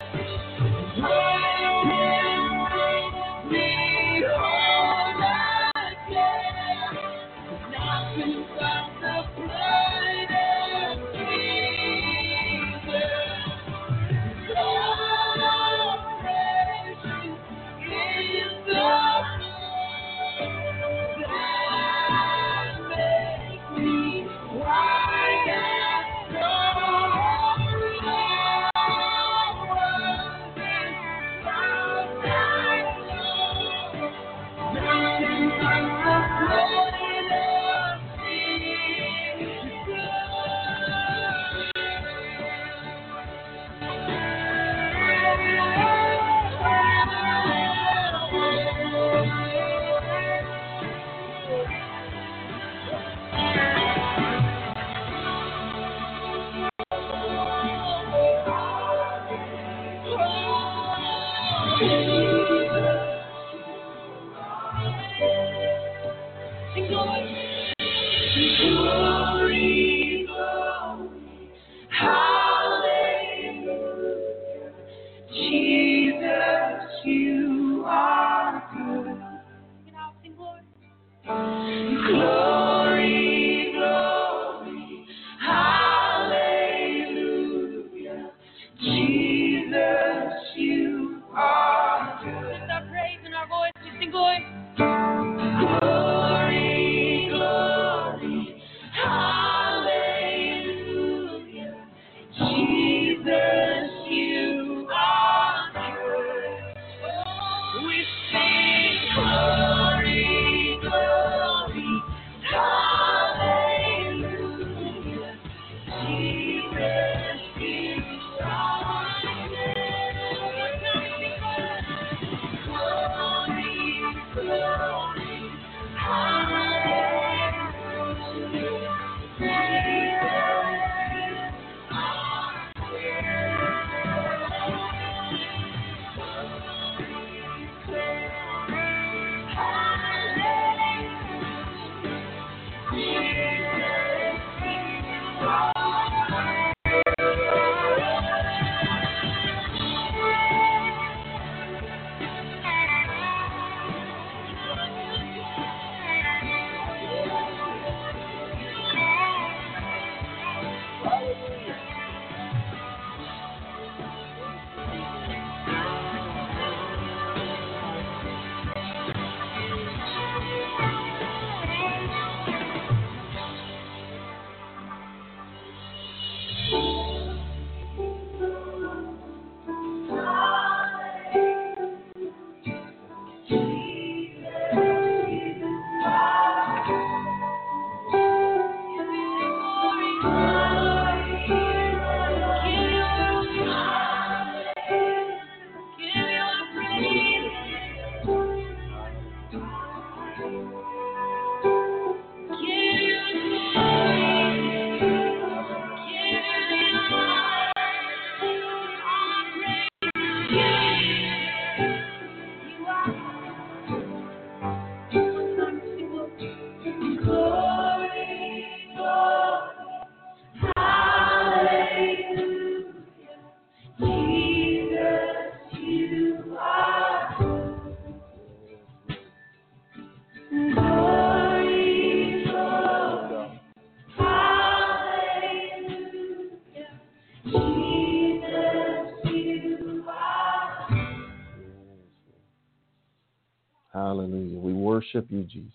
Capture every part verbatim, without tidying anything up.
Hallelujah. We worship you, Jesus.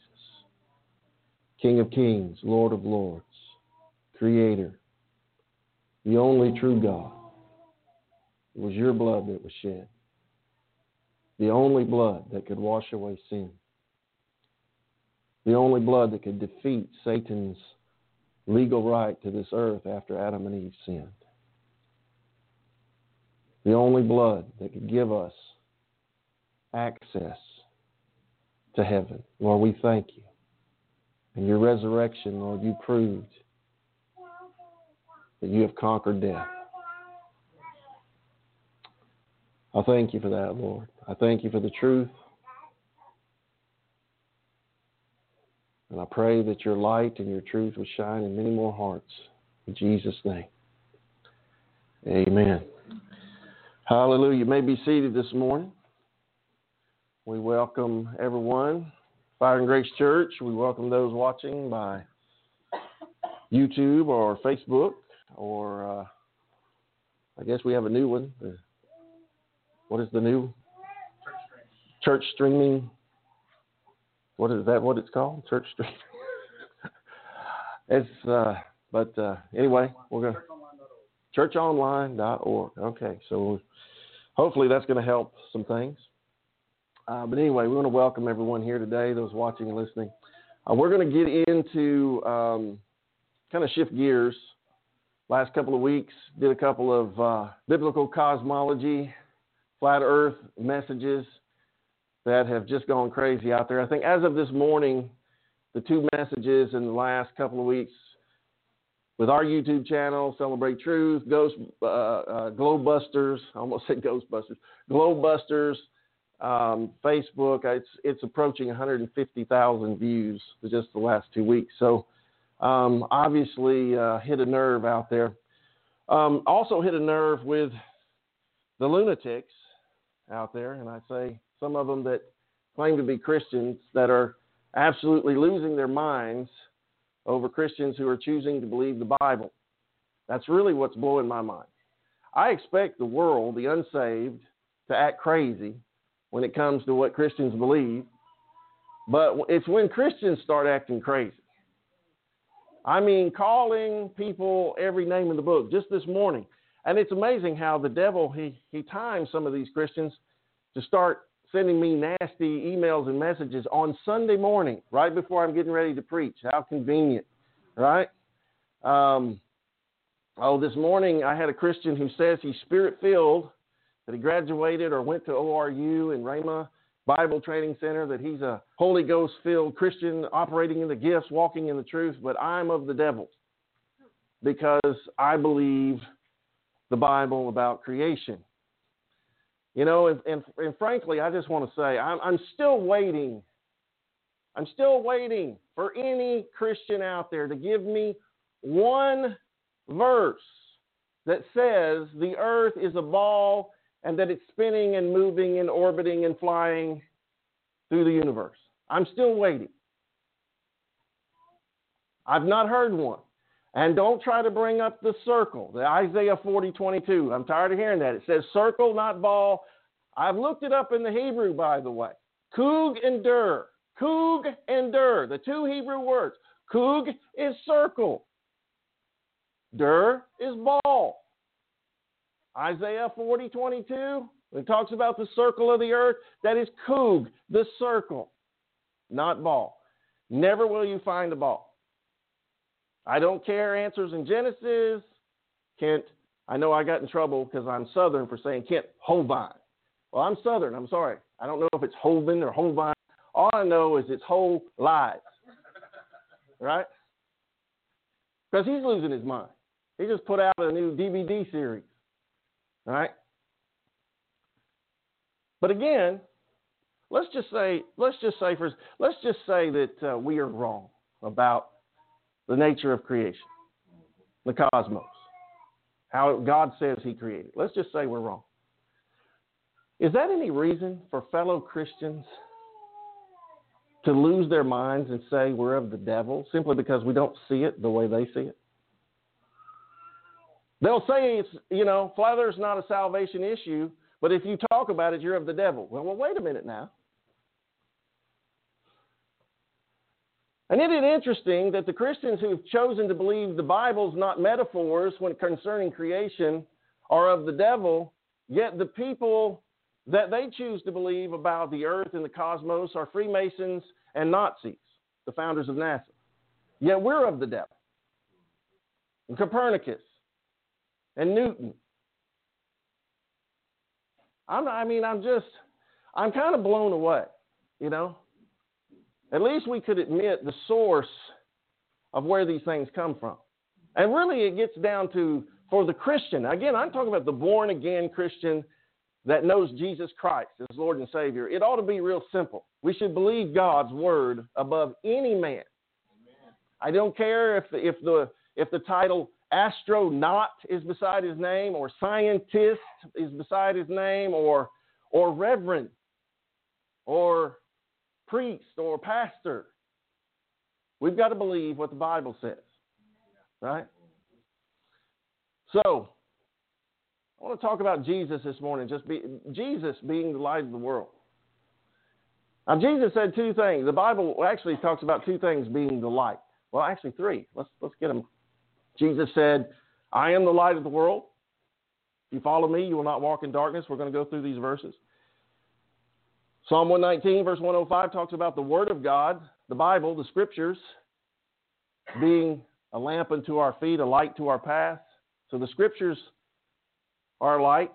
King of kings, Lord of lords, Creator, the only true God. It was your blood that was shed. The only blood that could wash away sin. The only blood that could defeat Satan's legal right to this earth after Adam and Eve sinned. The only blood that could give us access to heaven. Lord, we thank you. In your resurrection, Lord, you proved that you have conquered death. I thank you for that, Lord. I thank you for the truth. And I pray that your light and your truth will shine in many more hearts. In Jesus' name. Amen. Hallelujah. You may be seated this morning. We welcome everyone. Fire and Grace Church, we welcome those watching by YouTube or Facebook, or uh, I guess we have a new one. What is the new? Church streaming. What is that? What it's called? Church streaming. It's uh, but uh, anyway, we're gonna church online dot org. Okay, so hopefully that's going to help some things. Uh, but anyway, we want to welcome everyone here today, those watching and listening. Uh, we're going to get into um, kind of shift gears. Last couple of weeks, did a couple of uh, biblical cosmology, flat earth messages that have just gone crazy out there. I think as of this morning, the two messages in the last couple of weeks with our YouTube channel, Celebrate Truth, Ghost, uh, uh, Globebusters, I almost said Ghostbusters, Globebusters, um, Facebook, it's, it's approaching one hundred fifty thousand views for just the last two weeks. So um, obviously uh, hit a nerve out there. Um, also hit a nerve with the lunatics out there, and I say some of them that claim to be Christians that are absolutely losing their minds over Christians who are choosing to believe the Bible. That's really what's blowing my mind. I expect the world, the unsaved, to act crazy when it comes to what Christians believe, but it's when Christians start acting crazy. I mean, calling people every name in the book just this morning. And it's amazing how the devil, he, he times some of these Christians to start sending me nasty emails and messages on Sunday morning, right before I'm getting ready to preach. How convenient, right? Um, oh, this morning I had a Christian who says he's spirit-filled, that he graduated or went to O R U and Rhema Bible Training Center, that he's a Holy Ghost-filled Christian operating in the gifts, walking in the truth, but I'm of the devil because I believe the Bible about creation. You know, and, and, and frankly, I just want to say, I'm, I'm still waiting. I'm still waiting for any Christian out there to give me one verse that says the earth is a ball and that it's spinning and moving and orbiting and flying through the universe. I'm still waiting. I've not heard one. And don't try to bring up the circle, the Isaiah forty twenty-two. I'm tired of hearing that. It says circle, not ball. I've looked it up in the Hebrew, by the way. Kug and dur. Kug and dur, the two Hebrew words. Kug is circle. Dur is ball. Isaiah forty twenty-two, it talks about the circle of the earth. That is kug, the circle, not ball. Never will you find a ball. I don't care answers in Genesis. Kent, I know I got in trouble because I'm Southern for saying Kent Hovind. Well, I'm Southern. I'm sorry. I don't know if it's Hovind or Hovind. All I know is it's whole lies. Right? Because he's losing his mind. He just put out a new D V D series. All right? But again, let's just say, let's just say for, let's just say that uh, we are wrong about the nature of creation, the cosmos, how God says he created. Let's just say we're wrong. Is that any reason for fellow Christians to lose their minds and say we're of the devil simply because we don't see it the way they see it? They'll say it's, you know, flat earth's not a salvation issue, but if you talk about it, you're of the devil. Well, well wait a minute now. And isn't it interesting that the Christians who have chosen to believe the Bible's not metaphors when concerning creation are of the devil, yet the people that they choose to believe about the earth and the cosmos are Freemasons and Nazis, the founders of NASA. Yet we're of the devil. And Copernicus and Newton. I'm, I mean, I'm just, I'm kind of blown away, you know. At least we could admit the source of where these things come from. And really it gets down to, for the Christian, again, I'm talking about the born-again Christian that knows Jesus Christ as Lord and Savior. It ought to be real simple. We should believe God's word above any man. Amen. I don't care if the, if the, if the title astronaut is beside his name, or scientist is beside his name, or, or reverend, or priest, or pastor. We've got to believe what the Bible says, right? So, I want to talk about Jesus this morning, just be, Jesus being the light of the world. Now, Jesus said two things. The Bible actually talks about two things being the light. Well, actually three. Let's, let's get them. Jesus said, I am the light of the world. If you follow me, you will not walk in darkness. We're going to go through these verses. Psalm one nineteen, verse one oh five, talks about the Word of God, the Bible, the Scriptures, being a lamp unto our feet, a light to our path. So the Scriptures are light.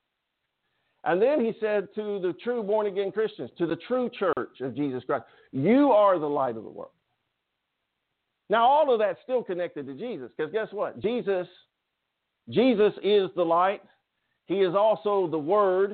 And then he said to the true born-again Christians, to the true church of Jesus Christ, you are the light of the world. Now, all of that's still connected to Jesus, because guess what? Jesus, Jesus is the light. He is also the Word.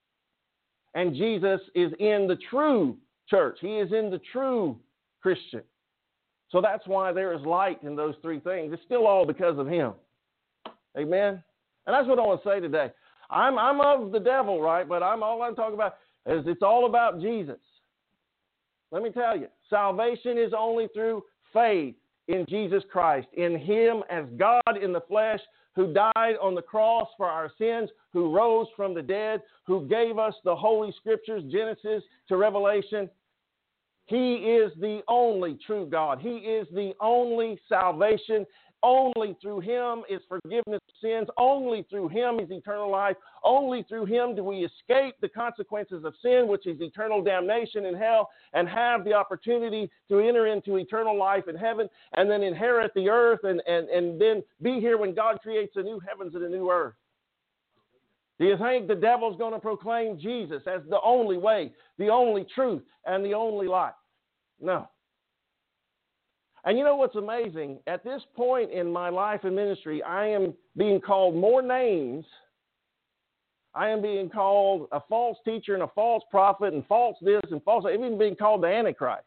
And Jesus is in the true church. He is in the true Christian. So that's why there is light in those three things. It's still all because of him. Amen? And that's what I want to say today. I'm, I'm of the devil, right? But I'm all I'm talking about is it's all about Jesus. Let me tell you, salvation is only through faith in Jesus Christ, in him as God in the flesh, who died on the cross for our sins, who rose from the dead, who gave us the Holy Scriptures, Genesis to Revelation. He is the only true God. He is the only salvation. Only through him is forgiveness of sins. Only through him is eternal life. Only through him do we escape the consequences of sin, which is eternal damnation in hell, and have the opportunity to enter into eternal life in heaven, and then inherit the earth, and, and, and then be here when God creates a new heavens and a new earth. Do you think the devil's going to proclaim Jesus as the only way, the only truth, and the only life? No. And you know what's amazing? At this point in my life and ministry, I am being called more names. I am being called a false teacher and a false prophet and false this and false, I'm even being called the Antichrist.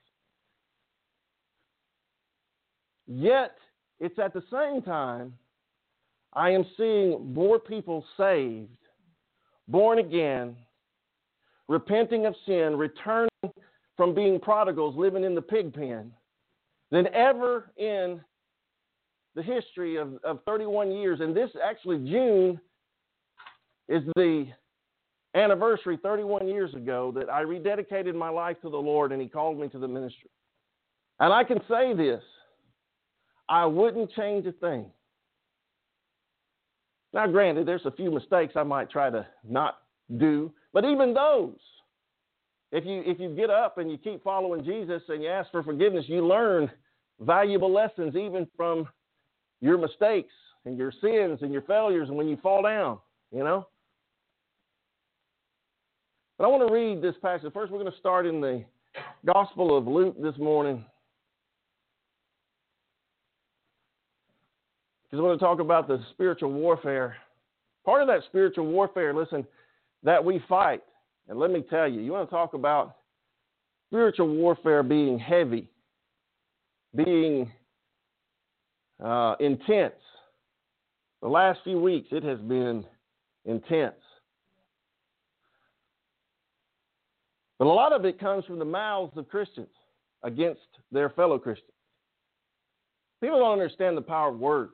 Yet, it's at the same time, I am seeing more people saved, born again, repenting of sin, returning from being prodigals, living in the pig pen, than ever in the history of, of thirty-one years. And this actually, June, is the anniversary thirty-one years ago that I rededicated my life to the Lord and he called me to the ministry. And I can say this, I wouldn't change a thing. Now, granted, there's a few mistakes I might try to not do, but even those, If you if you get up and you keep following Jesus and you ask for forgiveness, you learn valuable lessons even from your mistakes and your sins and your failures and when you fall down, you know. But I want to read this passage. First, we're going to start in the Gospel of Luke this morning, because we're going to talk about the spiritual warfare. Part of that spiritual warfare, listen, that we fight. And let me tell you, you want to talk about spiritual warfare being heavy, being uh, intense. The last few weeks, it has been intense. But a lot of it comes from the mouths of Christians against their fellow Christians. People don't understand the power of words.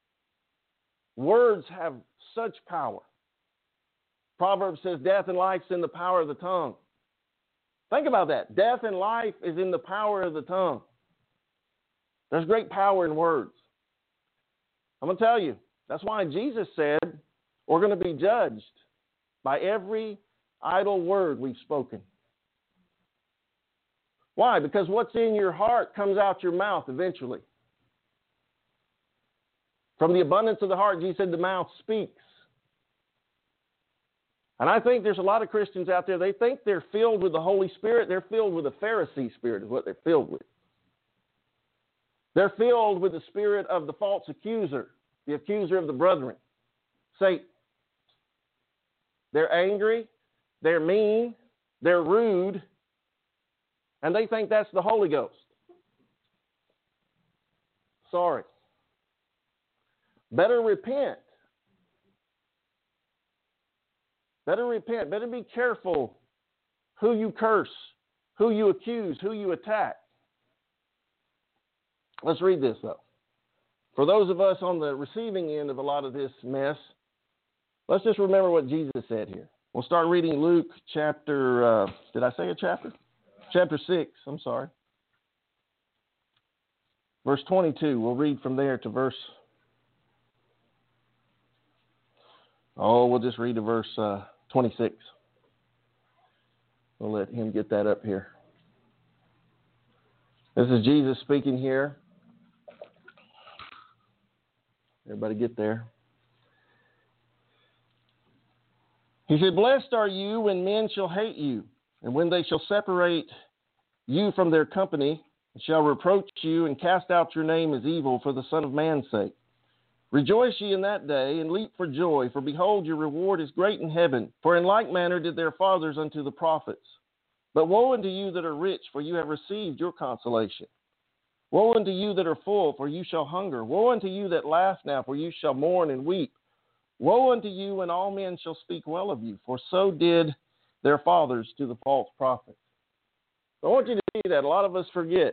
Words have such power. Proverbs says death and life is in the power of the tongue. Think about that. Death and life is in the power of the tongue. There's great power in words. I'm going to tell you, that's why Jesus said we're going to be judged by every idle word we've spoken. Why? Because what's in your heart comes out your mouth eventually. From the abundance of the heart, Jesus said, the mouth speaks. And I think there's a lot of Christians out there, they think they're filled with the Holy Spirit. They're filled with the Pharisee spirit is what they're filled with. They're filled with the spirit of the false accuser, the accuser of the brethren, Satan. They're angry, they're mean, they're rude, and they think that's the Holy Ghost. Sorry. Better repent. Better repent. Better be careful who you curse, who you accuse, who you attack. Let's read this, though. For those of us on the receiving end of a lot of this mess, let's just remember what Jesus said here. We'll start reading Luke chapter, uh, did I say a chapter? Chapter six, I'm sorry. Verse twenty-two, we'll read from there to verse, oh, we'll just read to verse uh, twenty-six. We'll let him get that up here. This is Jesus speaking here. Everybody get there. He said, blessed are you when men shall hate you, and when they shall separate you from their company, and shall reproach you and cast out your name as evil for the Son of Man's sake. Rejoice ye in that day, and leap for joy, for behold, your reward is great in heaven. For in like manner did their fathers unto the prophets. But woe unto you that are rich, for you have received your consolation. Woe unto you that are full, for you shall hunger. Woe unto you that laugh now, for you shall mourn and weep. Woe unto you when all men shall speak well of you, for so did their fathers to the false prophets. So I want you to see that a lot of us forget.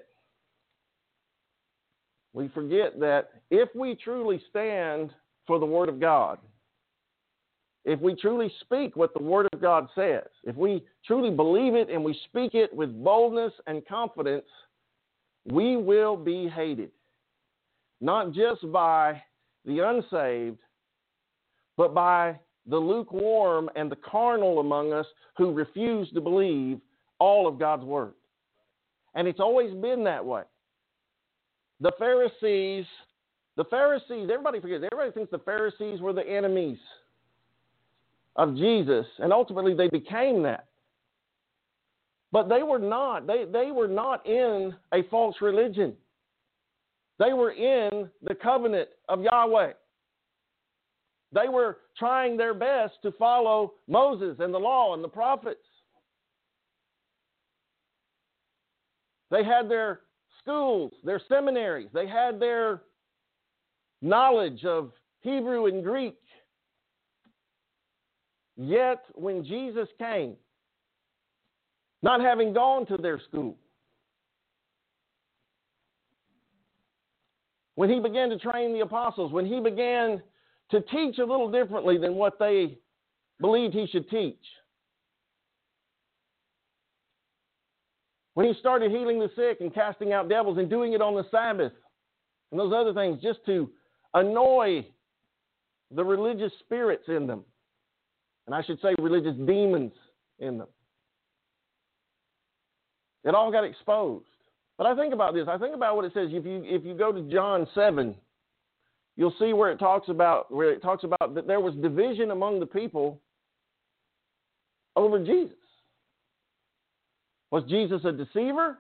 We forget that if we truly stand for the Word of God, if we truly speak what the Word of God says, if we truly believe it and we speak it with boldness and confidence, we will be hated. Not just by the unsaved, but by the lukewarm and the carnal among us who refuse to believe all of God's Word. And it's always been that way. The Pharisees, the Pharisees, everybody forgets, everybody thinks the Pharisees were the enemies of Jesus, and ultimately they became that. But they were not. They, they were not in a false religion. They were in the covenant of Yahweh. They were trying their best to follow Moses and the law and the prophets. They had their schools, their seminaries. They had their knowledge of Hebrew and Greek. Yet, when Jesus came, not having gone to their school, when he began to train the apostles, when he began to teach a little differently than what they believed he should teach, when he started healing the sick and casting out devils and doing it on the Sabbath and those other things just to annoy the religious spirits in them, and I should say religious demons in them, it all got exposed. But I think about this. I think about what it says. If you if you go to John seven, you'll see where it talks about where it talks about that there was division among the people over Jesus. Was Jesus a deceiver?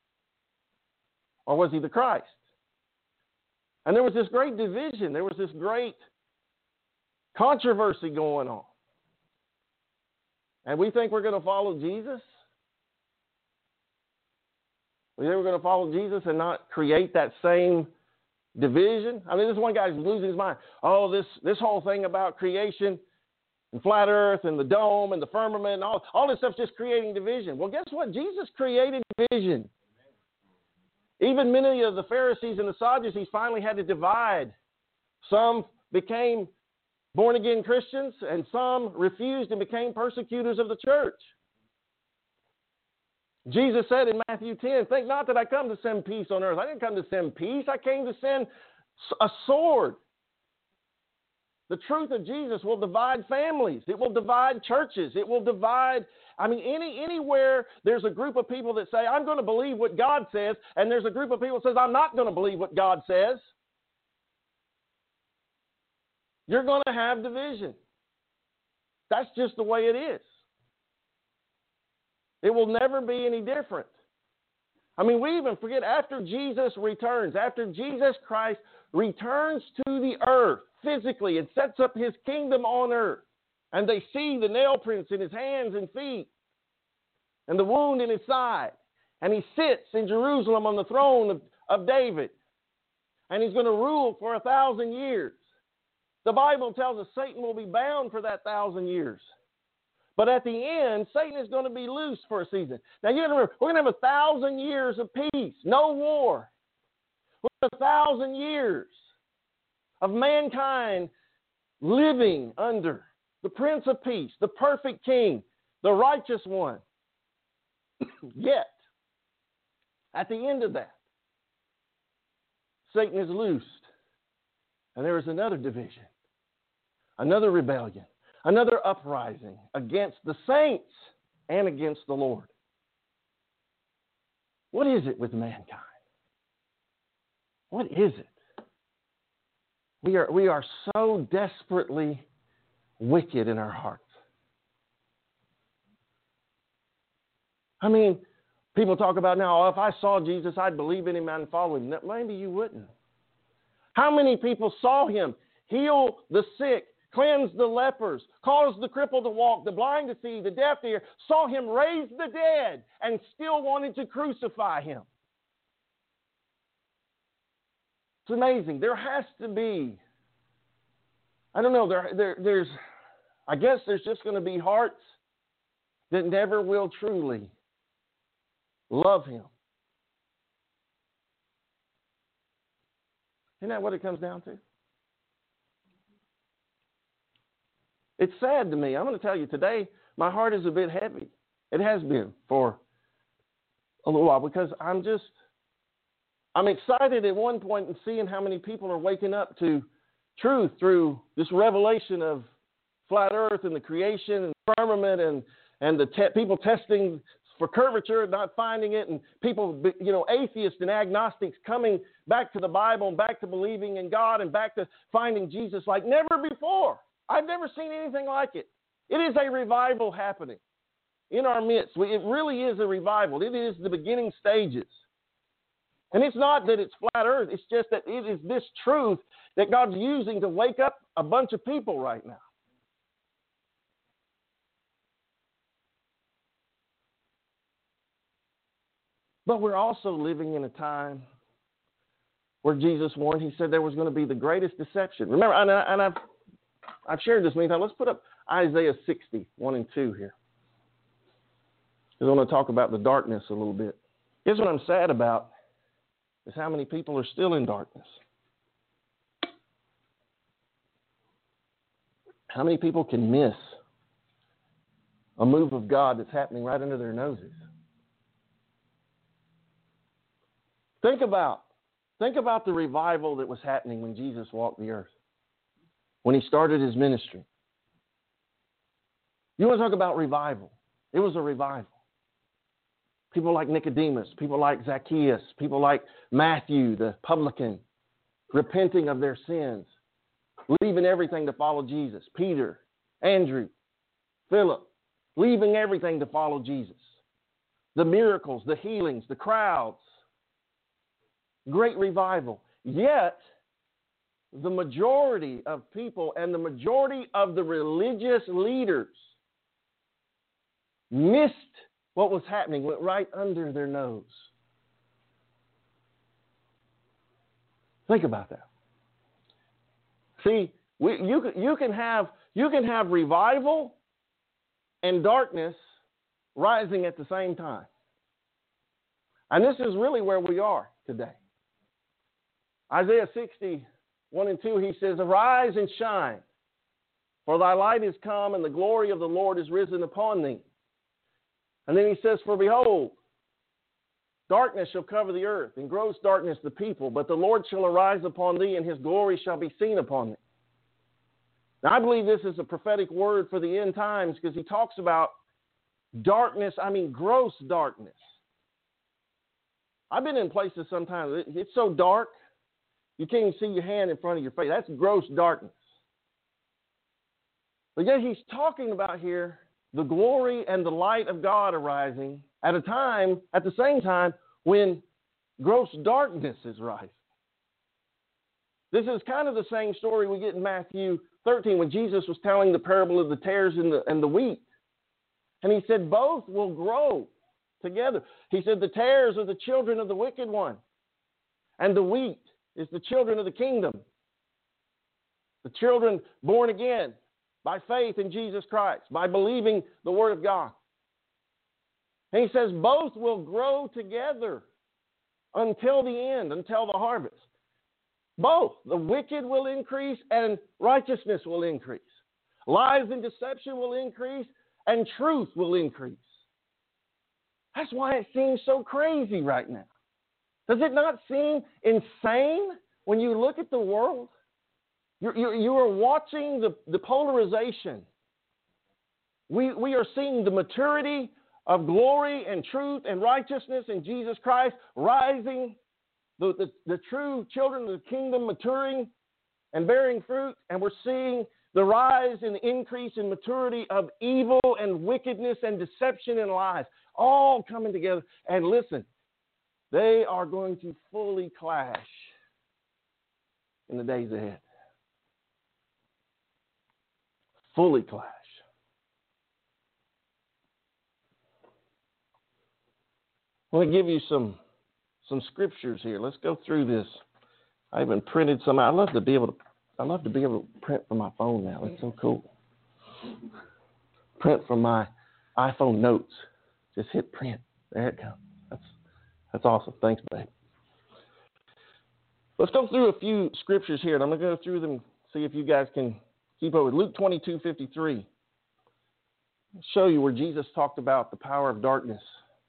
Or was he the Christ? And there was this great division. There was this great controversy going on. And we think we're going to follow Jesus? We think we're going to follow Jesus and not create that same division? I mean, this one guy's losing his mind. Oh, this, this whole thing about creation and flat earth and the dome and the firmament and all, all this stuff's just creating division. Well, guess what? Jesus created division. Even many of the Pharisees and the Sadducees finally had to divide. Some became born-again Christians, and some refused and became persecutors of the church. Jesus said in Matthew ten, think not that I come to send peace on earth. I didn't come to send peace. I came to send a sword. The truth of Jesus will divide families. It will divide churches. It will divide, I mean, any anywhere there's a group of people that say, I'm going to believe what God says, and there's a group of people that says, I'm not going to believe what God says. You're going to have division. That's just the way it is. It will never be any different. I mean, we even forget after Jesus returns, after Jesus Christ returns to the earth physically and sets up his kingdom on earth, and they see the nail prints in his hands and feet and the wound in his side, and he sits in Jerusalem on the throne of, of David, and he's going to rule for a thousand years. The Bible tells us Satan will be bound for that thousand years. But at the end, Satan is going to be loose for a season. Now, you got to remember, we're going to have a thousand years of peace, no war. We're going to have a thousand years of mankind living under the Prince of Peace, the perfect King, the righteous one. Yet, at the end of that, Satan is loosed. And there is another division, another rebellion, another uprising against the saints and against the Lord. What is it with mankind? What is it? We are, we are so desperately wicked in our hearts. I mean, people talk about now, oh, if I saw Jesus, I'd believe in him and follow him. Maybe you wouldn't. How many people saw him heal the sick, cleanse the lepers, cause the crippled to walk, the blind to see, the deaf to hear, saw him raise the dead, and still wanted to crucify him? It's amazing. There has to be, I don't know, there, there, there's, I guess there's just going to be hearts that never will truly love him. Isn't that what it comes down to? It's sad to me. I'm going to tell you today, my heart is a bit heavy. It has been for a little while because I'm just, I'm excited at one point in seeing how many people are waking up to truth through this revelation of flat earth and the creation and the firmament and, and the te- people testing for curvature and not finding it, and people, you know, atheists and agnostics coming back to the Bible and back to believing in God and back to finding Jesus like never before. I've never seen anything like it. It is a revival happening in our midst. It really is a revival. It is the beginning stages. And it's not that it's flat earth. It's just that it is this truth that God's using to wake up a bunch of people right now. But we're also living in a time where Jesus warned. He said there was going to be the greatest deception. Remember, and, I, and I've, I've shared this many times. Let's put up Isaiah sixty, one and two here. Because I want to talk about the darkness a little bit. Here's what I'm sad about, is how many people are still in darkness. How many people can miss a move of God that's happening right under their noses? Think about, think about the revival that was happening when Jesus walked the earth, when he started his ministry. You want to talk about revival? It was a revival. People like Nicodemus, people like Zacchaeus, people like Matthew, the publican, repenting of their sins, leaving everything to follow Jesus. Peter, Andrew, Philip, leaving everything to follow Jesus. The miracles, the healings, the crowds. Great revival. Yet, the majority of people and the majority of the religious leaders missed what was happening, went right under their nose. Think about that. See, we, you, you, can have, you can have revival and darkness rising at the same time. And this is really where we are today. Isaiah sixty, one and two, he says, "Arise and shine, for thy light is come, and the glory of the Lord is risen upon thee." And then he says, "For behold, darkness shall cover the earth, and gross darkness the people, but the Lord shall arise upon thee, and his glory shall be seen upon thee." Now, I believe this is a prophetic word for the end times, because he talks about darkness, I mean gross darkness. I've been in places sometimes, it's so dark, you can't even see your hand in front of your face. That's gross darkness. But yet he's talking about here the glory and the light of God arising at a time, at the same time, when gross darkness is rising. This is kind of the same story we get in Matthew thirteen when Jesus was telling the parable of the tares and the, and the wheat. And he said both will grow together. He said the tares are the children of the wicked one, and the wheat is the children of the kingdom. The children born again by faith in Jesus Christ, by believing the Word of God. And he says both will grow together until the end, until the harvest. Both. The wicked will increase and righteousness will increase. Lies and deception will increase and truth will increase. That's why it seems so crazy right now. Does it not seem insane when you look at the world? You're, you're, you are watching the, the polarization. We, we are seeing the maturity of glory and truth and righteousness in Jesus Christ rising, the, the, the true children of the kingdom maturing and bearing fruit, and we're seeing the rise and increase in maturity of evil and wickedness and deception and lies, all coming together. And listen, they are going to fully clash in the days ahead. Fully clash. I want to give you some some scriptures here. Let's go through this. I even printed some. I love to be able to. I love to be able to print from my phone now. It's so cool. Print from my iPhone notes. Just hit print. There it comes. That's that's awesome. Thanks, babe. Let's go through a few scriptures here, and I'm going to go through them. See if you guys can keep up with Luke twenty-two fifty-three. I'll show you where Jesus talked about the power of darkness.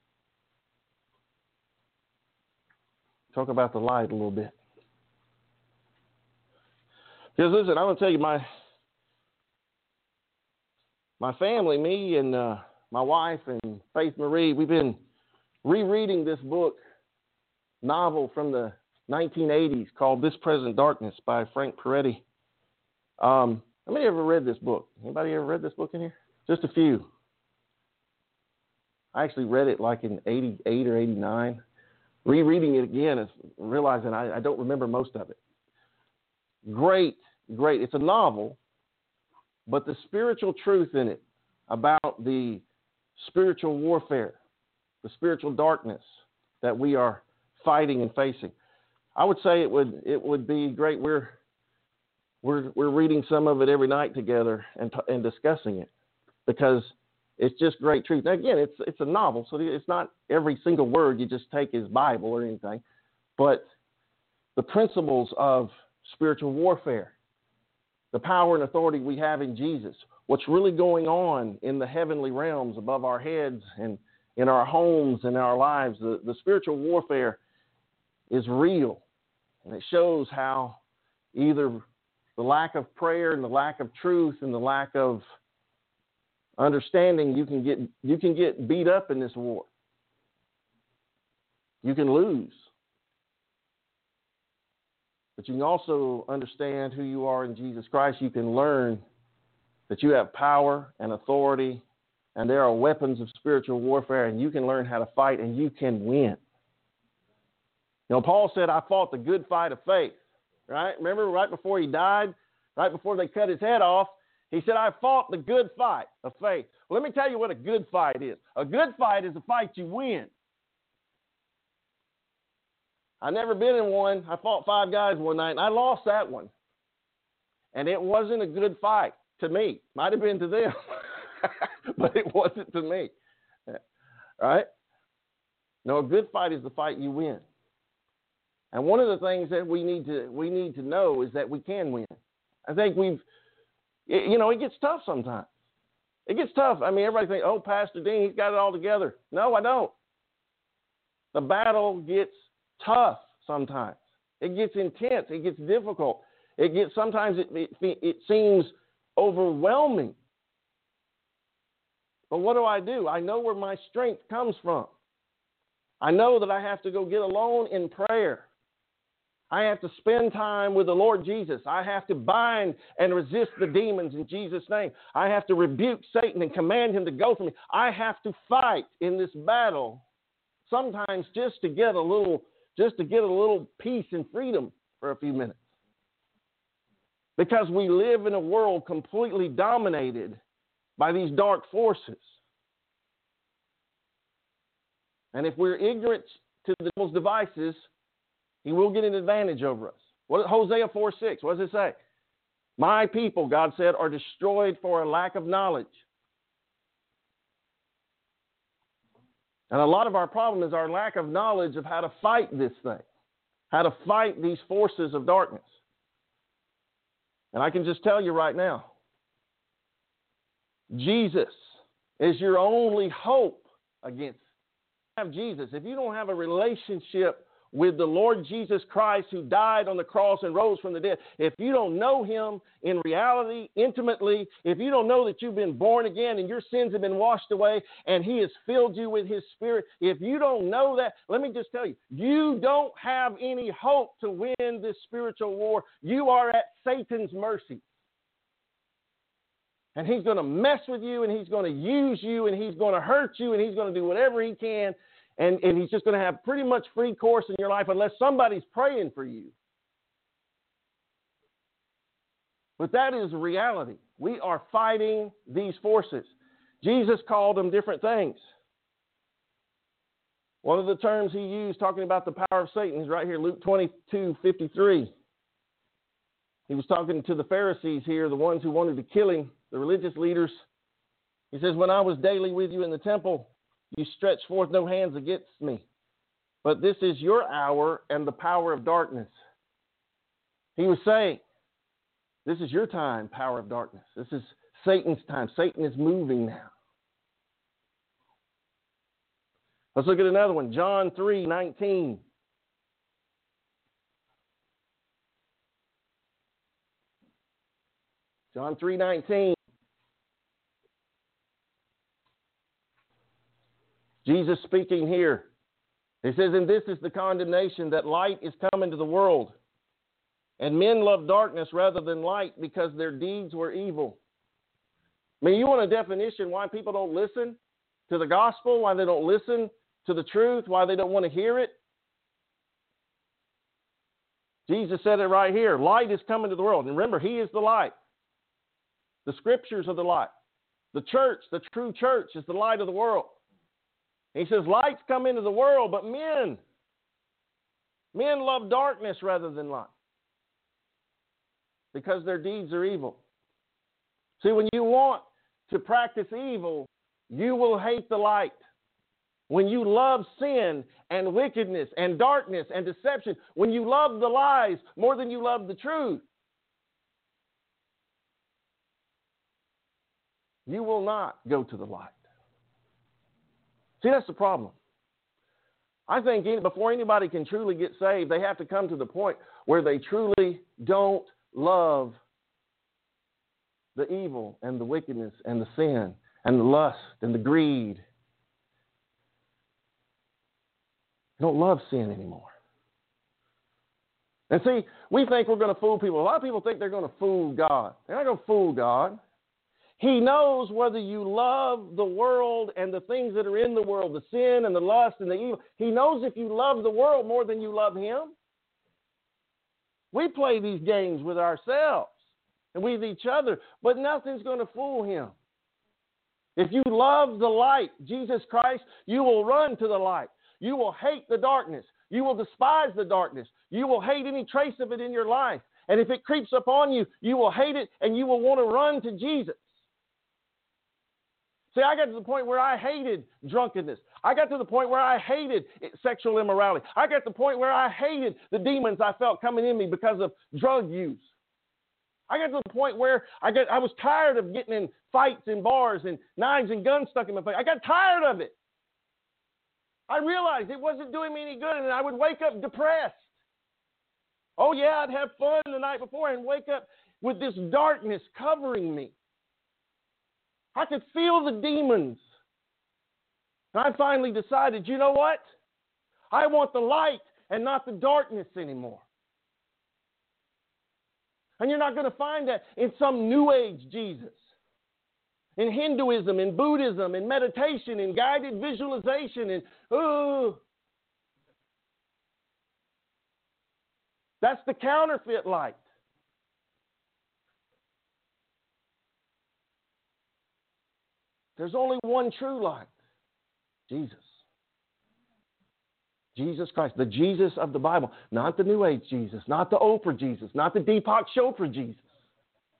Talk about the light a little bit. Because listen, I'm going to tell you, my my family, me and uh, my wife and Faith Marie, we've been rereading this book, novel from the nineteen eighties called This Present Darkness by Frank Peretti. Um, how many ever read this book? Anybody ever read this book in here? Just a few. I actually read it like in eighty-eight or eighty-nine. Rereading it again is realizing I, I don't remember most of it. Great, great. It's a novel, but the spiritual truth in it about the spiritual warfare, the spiritual darkness that we are fighting and facing. I would say it would it would be great. We're we're we're reading some of it every night together and and discussing it because it's just great truth. Now, again, it's it's a novel, so it's not every single word you just take as Bible or anything, but the principles of spiritual warfare, the power and authority we have in Jesus, what's really going on in the heavenly realms above our heads and in our homes and our lives. The, the spiritual warfare is real, and it shows how either the lack of prayer and the lack of truth and the lack of understanding, you can get you can get beat up in this war. You can lose. But you can also understand who you are in Jesus Christ. You can learn that you have power and authority, and there are weapons of spiritual warfare, and you can learn how to fight, and you can win. You know, Paul said, I fought the good fight of faith, right? Remember, right before he died, right before they cut his head off, he said, I fought the good fight of faith. Well, let me tell you what a good fight is. A good fight is a fight you win. I've never been in one. I fought five guys one night, and I lost that one. And it wasn't a good fight to me. Might have been to them, but it wasn't to me. All right? No, a good fight is the fight you win. And one of the things that we need to we need to know is that we can win. I think we've You know, it gets tough sometimes. It gets tough. I mean, everybody thinks, oh, Pastor Dean, he's got it all together. No, I don't. The battle gets tough sometimes. It gets intense. It gets difficult. It gets sometimes it, it, it seems overwhelming. But what do I do? I know where my strength comes from. I know that I have to go get alone in prayer. I have to spend time with the Lord Jesus. I have to bind and resist the demons in Jesus' name. I have to rebuke Satan and command him to go from me. I have to fight in this battle, sometimes just to get a little, just to get a little peace and freedom for a few minutes. Because we live in a world completely dominated by these dark forces. And if we're ignorant to the devil's devices, he will get an advantage over us. What Hosea four six, what does it say? My people, God said, are destroyed for a lack of knowledge. And a lot of our problem is our lack of knowledge of how to fight this thing, how to fight these forces of darkness. And I can just tell you right now, Jesus is your only hope against. Have Jesus. If you don't have a relationship with the Lord Jesus Christ who died on the cross and rose from the dead, if you don't know him in reality, intimately, if you don't know that you've been born again and your sins have been washed away and he has filled you with his Spirit, if you don't know that, let me just tell you, you don't have any hope to win this spiritual war. You are at Satan's mercy. And he's going to mess with you, and he's going to use you, and he's going to hurt you, and he's going to do whatever he can. And, and he's just going to have pretty much free course in your life unless somebody's praying for you. But that is reality. We are fighting these forces. Jesus called them different things. One of the terms he used talking about the power of Satan is right here, Luke twenty-two fifty-three. He was talking to the Pharisees here, the ones who wanted to kill him, the religious leaders. He says, when I was daily with you in the temple, you stretched forth no hands against me. But this is your hour and the power of darkness. He was saying, this is your time, power of darkness. This is Satan's time. Satan is moving now. Let's look at another one. John three nineteen. John three nineteen. Jesus speaking here. He says, and this is the condemnation, that light is come into the world, and men love darkness rather than light because their deeds were evil. I mean, you want a definition why people don't listen to the gospel, why they don't listen to the truth, why they don't want to hear it? Jesus said it right here. Light is coming to the world. And remember, he is the light. The scriptures are the light. The church, the true church, is the light of the world. He says, lights come into the world, but men, men love darkness rather than light because their deeds are evil. See, when you want to practice evil, you will hate the light. When you love sin and wickedness and darkness and deception, when you love the lies more than you love the truth, you will not go to the light. See, that's the problem. I think before anybody can truly get saved, they have to come to the point where they truly don't love the evil and the wickedness and the sin and the lust and the greed. They don't love sin anymore. And see, we think we're going to fool people. A lot of people think they're going to fool God. They're not going to fool God. He knows whether you love the world and the things that are in the world, the sin and the lust and the evil. He knows if you love the world more than you love him. We play these games with ourselves and with each other, but nothing's going to fool him. If you love the light, Jesus Christ, you will run to the light. You will hate the darkness. You will despise the darkness. You will hate any trace of it in your life. And if it creeps upon you, you will hate it and you will want to run to Jesus. See, I got to the point where I hated drunkenness. I got to the point where I hated sexual immorality. I got to the point where I hated the demons I felt coming in me because of drug use. I got to the point where I got I was tired of getting in fights in bars and knives and guns stuck in my face. I got tired of it. I realized it wasn't doing me any good, and I would wake up depressed. Oh, yeah, I'd have fun the night before and wake up with this darkness covering me. I could feel the demons. And I finally decided, you know what? I want the light and not the darkness anymore. And you're not going to find that in some New Age Jesus. In Hinduism, in Buddhism, in meditation, in guided visualization, and ooh. That's the counterfeit light. There's only one true light, Jesus. Jesus Christ, the Jesus of the Bible, not the New Age Jesus, not the Oprah Jesus, not the Deepak Chopra Jesus.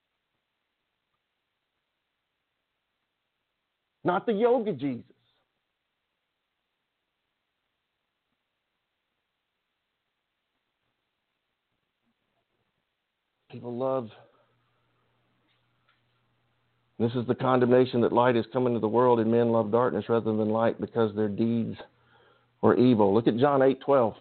not the yoga Jesus. People love, this is the condemnation that light has come into the world, and men love darkness rather than light because their deeds were evil. Look at John eight twelve.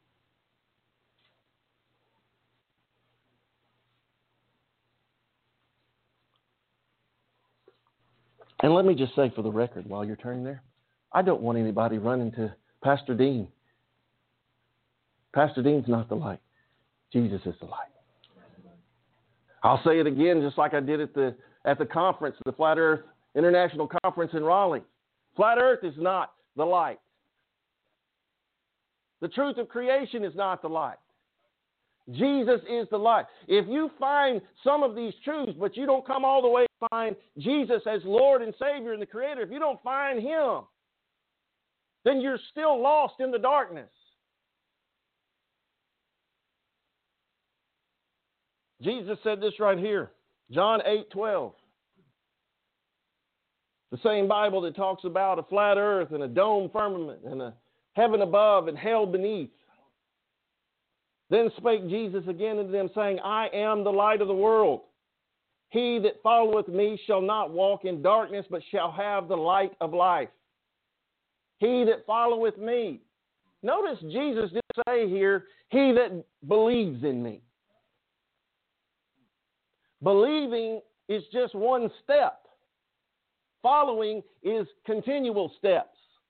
And let me just say for the record, while you're turning there, I don't want anybody running to Pastor Dean. Pastor Dean's not the light. Jesus is the light. I'll say it again, just like I did at the at the conference, the Flat Earth International Conference in Raleigh. Flat Earth is not the light. The truth of creation is not the light. Jesus is the light. If you find some of these truths, but you don't come all the way to find Jesus as Lord and Savior and the Creator, if you don't find Him, then you're still lost in the darkness. Jesus said this right here, John eight twelve. The same Bible that talks about a flat earth and a dome firmament and a heaven above and hell beneath. Then spake Jesus again unto them, saying, I am the light of the world. He that followeth me shall not walk in darkness, but shall have the light of life. He that followeth me. Notice Jesus didn't say here, he that believes in me. Believing is just one step. Following is continual steps.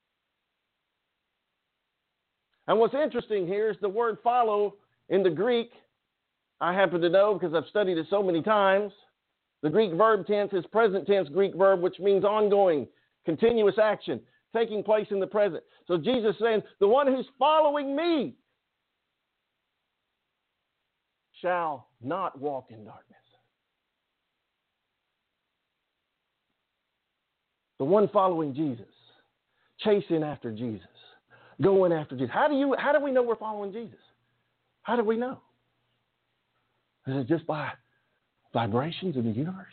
And what's interesting here is the word follow in the Greek, I happen to know because I've studied it so many times. The Greek verb tense is present tense Greek verb, which means ongoing, continuous action, taking place in the present. So Jesus is saying, the one who's following me shall not walk in darkness. The one following Jesus, chasing after Jesus, going after Jesus. How do you? How do we know we're following Jesus? How do we know? Is it just by vibrations in the universe?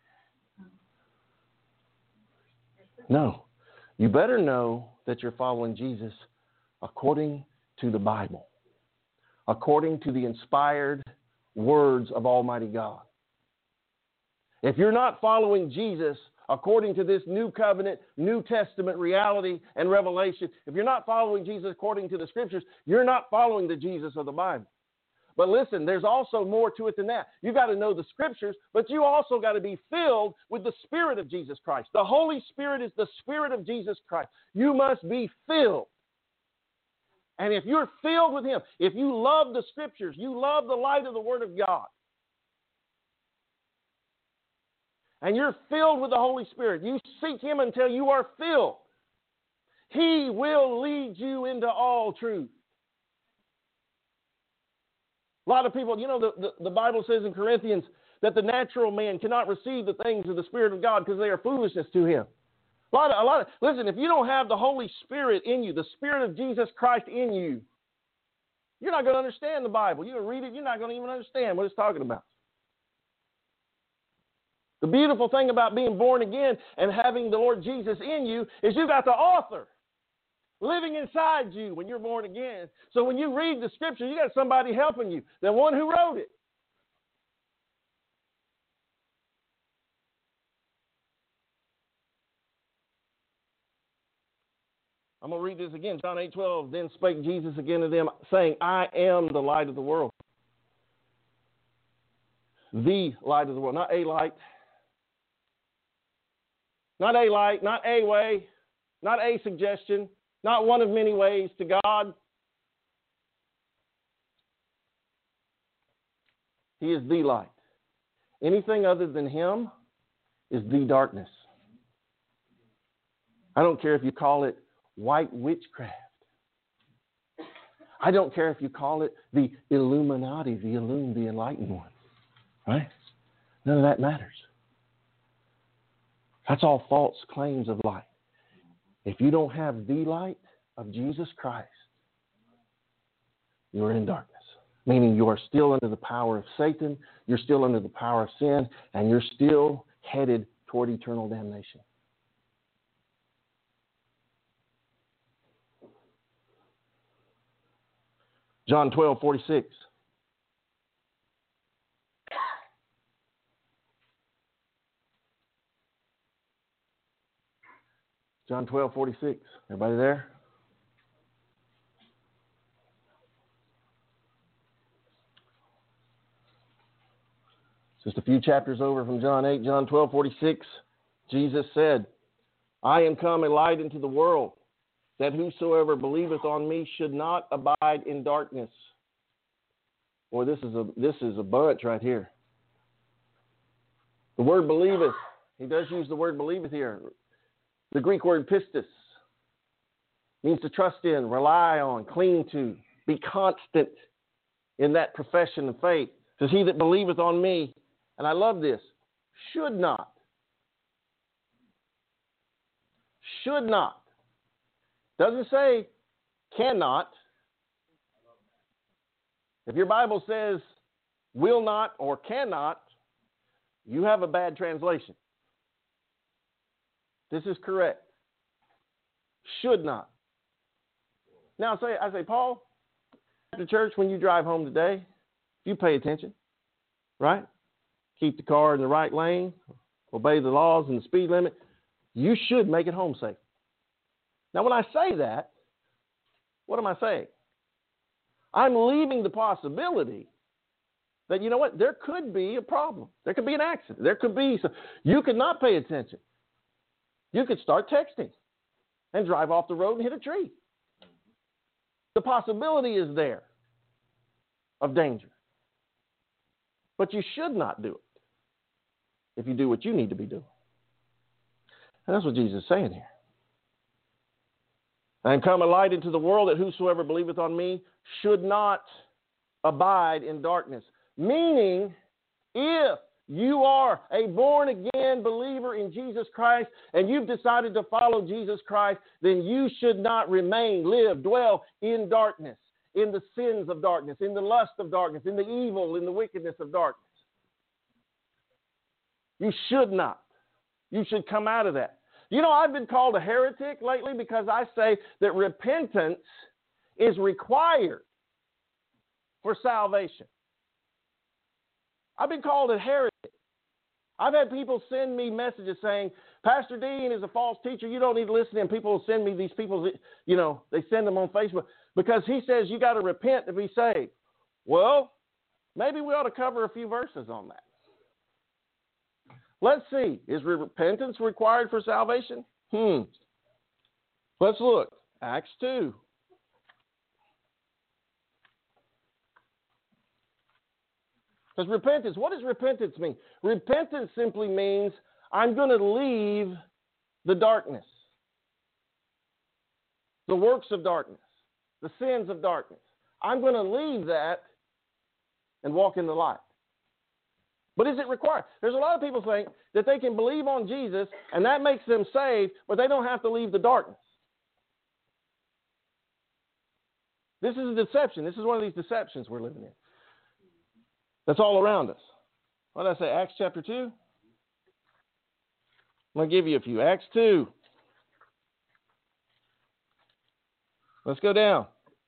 No. You better know that you're following Jesus according to the Bible, according to the inspired words of Almighty God. If you're not following Jesus according to this new covenant, New Testament reality and revelation, if you're not following Jesus according to the Scriptures, you're not following the Jesus of the Bible. But listen, there's also more to it than that. You've got to know the Scriptures, but you also got to be filled with the Spirit of Jesus Christ. The Holy Spirit is the Spirit of Jesus Christ. You must be filled. And if you're filled with Him, if you love the Scriptures, you love the light of the Word of God, and you're filled with the Holy Spirit, you seek Him until you are filled, He will lead you into all truth. A lot of people, you know, the, the, the Bible says in Corinthians that the natural man cannot receive the things of the Spirit of God because they are foolishness to him. A lot of, a lot of, listen, if you don't have the Holy Spirit in you, the Spirit of Jesus Christ in you, you're not going to understand the Bible. You're going to read it, you're not going to even understand what it's talking about. The beautiful thing about being born again and having the Lord Jesus in you is you got the author living inside you when you're born again. So when you read the Scripture, you got somebody helping you, the one who wrote it. I'm going to read this again. John eight twelve. Then spake Jesus again to them, saying, I am the light of the world. The light of the world, not a light. Not a light, not a way, not a suggestion, not one of many ways to God. He is the light. Anything other than Him is the darkness. I don't care if you call it white witchcraft. I don't care if you call it the Illuminati, the illumined, the enlightened one. Right? None of that matters. That's all false claims of light. If you don't have the light of Jesus Christ, you are in darkness. Meaning you are still under the power of Satan, you're still under the power of sin, and you're still headed toward eternal damnation. John twelve forty-six. John twelve forty-six. Everybody there? Just a few chapters over from John eight, John twelve forty-six. Jesus said, I am come a light into the world, that whosoever believeth on me should not abide in darkness. Boy, this is a this is a bunch right here. The word believeth, he does use the word believeth here. The Greek word pistis means to trust in, rely on, cling to, be constant in that profession of faith. It says, he that believeth on me, and I love this, should not. Should not. Doesn't say cannot. If your Bible says will not or cannot, you have a bad translation. This is correct. Should not. Now, say, I say, Paul, after church, when you drive home today, you pay attention, right? Keep the car in the right lane, obey the laws and the speed limit. You should make it home safe. Now, when I say that, what am I saying? I'm leaving the possibility that, you know what, there could be a problem. There could be an accident. There could be, some, you could not pay attention. You could start texting and drive off the road and hit a tree. The possibility is there of danger. But you should not do it if you do what you need to be doing. And that's what Jesus is saying here. I am come a light into the world, that whosoever believeth on me should not abide in darkness. Meaning, if you are a born-again believer in Jesus Christ and you've decided to follow Jesus Christ, then you should not remain, live, dwell in darkness, in the sins of darkness, in the lust of darkness, in the evil, in the wickedness of darkness. You should not. You should come out of that. You know, I've been called a heretic lately because I say that repentance is required for salvation. I've been called a heretic. I've had people send me messages saying, Pastor Dean is a false teacher. You don't need to listen to him. People will send me these people, you know, they send them on Facebook because he says you got to repent to be saved. Well, maybe we ought to cover a few verses on that. Let's see. Is repentance required for salvation? Hmm. Let's look. Acts two. Because repentance, what does repentance mean? Repentance simply means I'm going to leave the darkness, the works of darkness, the sins of darkness. I'm going to leave that and walk in the light. But is it required? There's a lot of people think that they can believe on Jesus and that makes them saved, but they don't have to leave the darkness. This is a deception. This is one of these deceptions we're living in. That's all around us. What did I say? Acts chapter two? I'm going to give you a few. Acts two. Let's go down.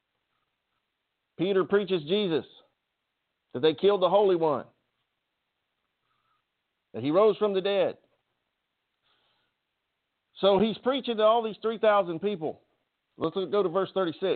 Peter preaches Jesus, that they killed the Holy One, that he rose from the dead. So he's preaching to all these three thousand people. Let's go to verse thirty-six.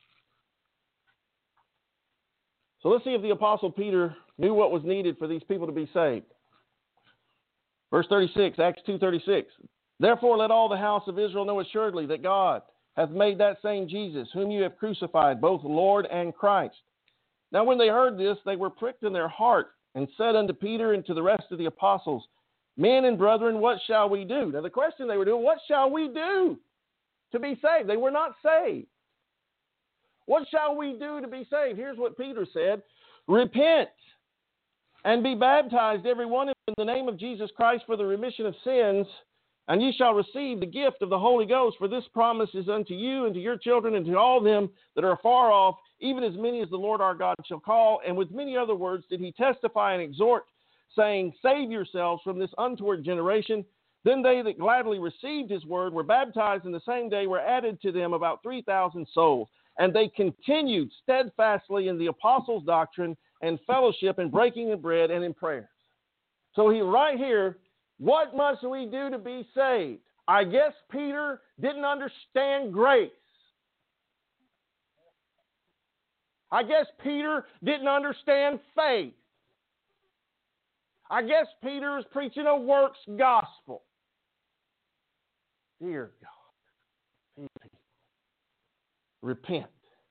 So let's see if the Apostle Peter knew what was needed for these people to be saved. Verse thirty-six, Acts two thirty-six. Therefore let all the house of Israel know assuredly that God hath made that same Jesus, whom you have crucified, both Lord and Christ. Now when they heard this, they were pricked in their heart, and said unto Peter and to the rest of the apostles, Men and brethren, what shall we do? Now the question they were doing, what shall we do to be saved? They were not saved. What shall we do to be saved? Here's what Peter said. Repent and be baptized, every one of you, in the name of Jesus Christ for the remission of sins, and ye shall receive the gift of the Holy Ghost. For this promise is unto you and to your children and to all them that are far off, even as many as the Lord our God shall call. And with many other words did he testify and exhort, saying, Save yourselves from this untoward generation. Then they that gladly received his word were baptized, and the same day were added to them about three thousand souls. And they continued steadfastly in the apostles' doctrine and fellowship and breaking of bread and in prayers. So he right here, what must we do to be saved? I guess Peter didn't understand grace. I guess Peter didn't understand faith. I guess Peter is preaching a works gospel. Dear God, repent.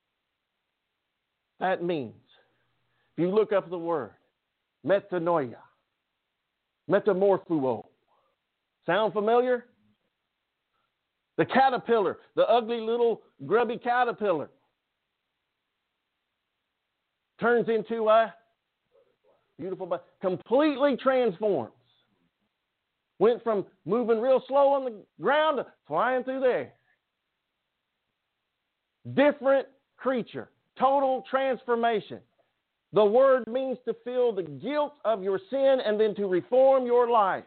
That means, if you look up the word, metanoia, metamorphuo. Sound familiar? The caterpillar, the ugly little grubby caterpillar, turns into a beautiful, completely transforms. Went from moving real slow on the ground to flying through the air. Different creature, total transformation. The word means to feel the guilt of your sin and then to reform your life.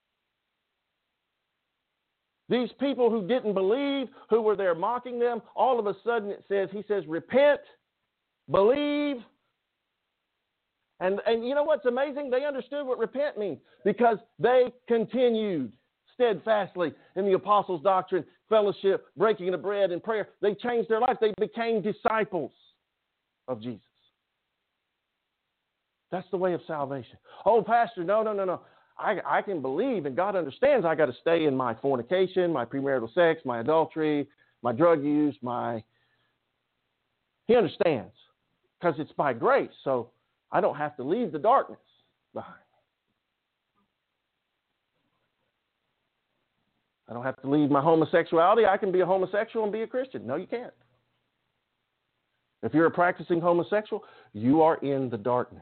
These people who didn't believe, who were there mocking them, all of a sudden it says, he says, repent, believe. And, and you know what's amazing? They understood what repent means because they continued steadfastly in the apostles' doctrine, fellowship, breaking of bread, and prayer. They changed their life. They became disciples of Jesus. That's the way of salvation. Oh, Pastor, no, no, no, no. I, I can believe, and God understands I got to stay in my fornication, my premarital sex, my adultery, my drug use, my... He understands because it's by grace, so I don't have to leave the darkness behind. I don't have to leave my homosexuality. I can be a homosexual and be a Christian. No, you can't. If you're a practicing homosexual, you are in the darkness.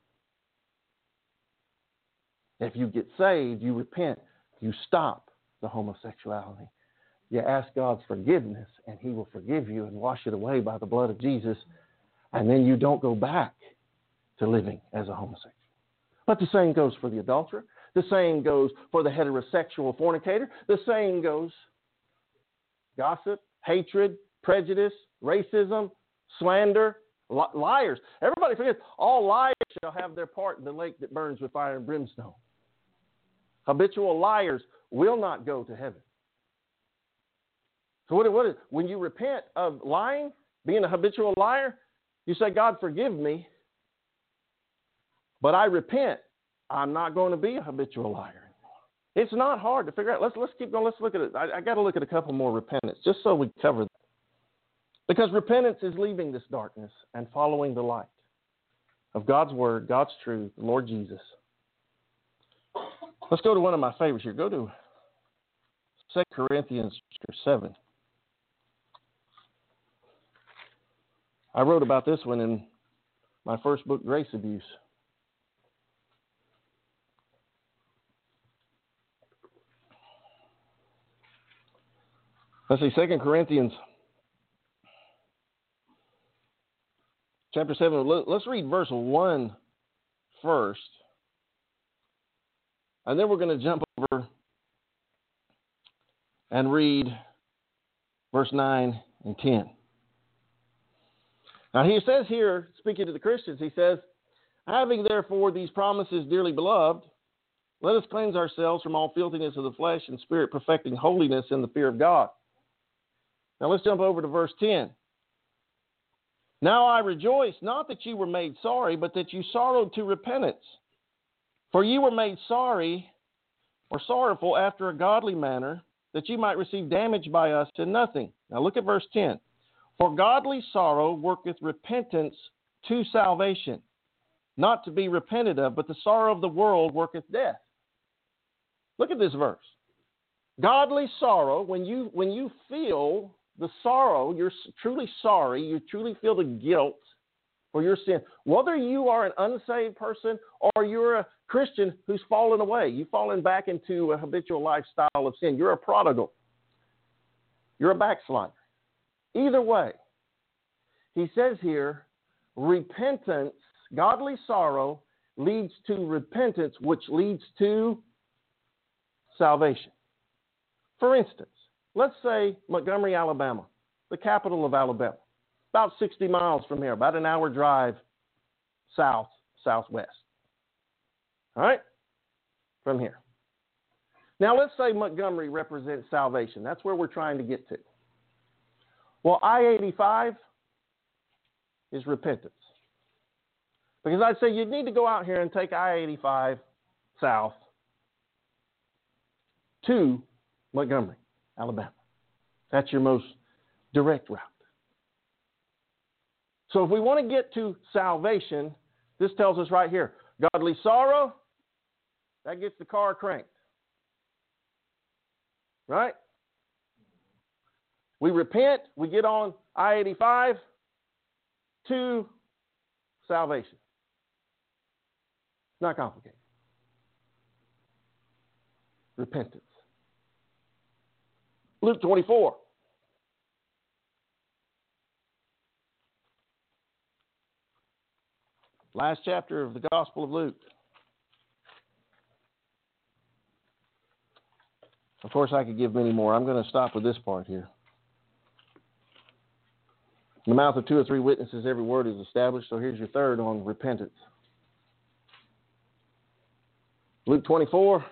If you get saved, you repent, you stop the homosexuality. You ask God's forgiveness, and he will forgive you and wash it away by the blood of Jesus, and then you don't go back to living as a homosexual. But the same goes for the adulterer. The same goes for the heterosexual fornicator. The same goes gossip, hatred, prejudice, racism, slander, li- liars. Everybody forgets, all liars shall have their part in the lake that burns with fire and brimstone. Habitual liars will not go to heaven. So what, what is, when you repent of lying, being a habitual liar, you say, God, forgive me, but I repent. I'm not going to be a habitual liar anymore. It's not hard to figure out. Let's, let's keep going. Let's look at it. I, I got to look at a couple more repentance just so we cover that. Because repentance is leaving this darkness and following the light of God's word, God's truth, the Lord Jesus. Let's go to one of my favorites here. Go to Second Corinthians seven. I wrote about this one in my first book, Grace Abuse. Let's see, Second Corinthians chapter seven. Let's read verse one first. And then we're going to jump over and read verse nine and ten. Now he says here, speaking to the Christians, he says, having therefore these promises, dearly beloved, let us cleanse ourselves from all filthiness of the flesh and spirit, perfecting holiness in the fear of God. Now let's jump over to verse ten. Now I rejoice not that you were made sorry, but that you sorrowed to repentance. For you were made sorry or sorrowful after a godly manner, that you might receive damage by us to nothing. Now look at verse ten. For godly sorrow worketh repentance to salvation, not to be repented of, but the sorrow of the world worketh death. Look at this verse. Godly sorrow, when you when you feel the sorrow, you're truly sorry, you truly feel the guilt for your sin, whether you are an unsaved person or you're a Christian who's fallen away, you've fallen back into a habitual lifestyle of sin, you're a prodigal, you're a backslider. Either way, he says here, repentance, godly sorrow leads to repentance, which leads to salvation. For instance, let's say Montgomery, Alabama, the capital of Alabama. about sixty miles from here, about an hour drive south, southwest. All right? From here. Now, let's say Montgomery represents salvation. That's where we're trying to get to. Well, I eighty-five is repentance. Because I'd say you'd need to go out here and take I eighty-five south to Montgomery, Alabama. That's your most direct route. So if we want to get to salvation, this tells us right here, godly sorrow, that gets the car cranked. Right? We repent, we get on I eighty-five to salvation. It's not complicated. Repentance. Luke twenty-four. Last chapter of the Gospel of Luke. Of course, I could give many more. I'm going to stop with this part here. In the mouth of two or three witnesses, every word is established. So here's your third on repentance. Luke twenty-four.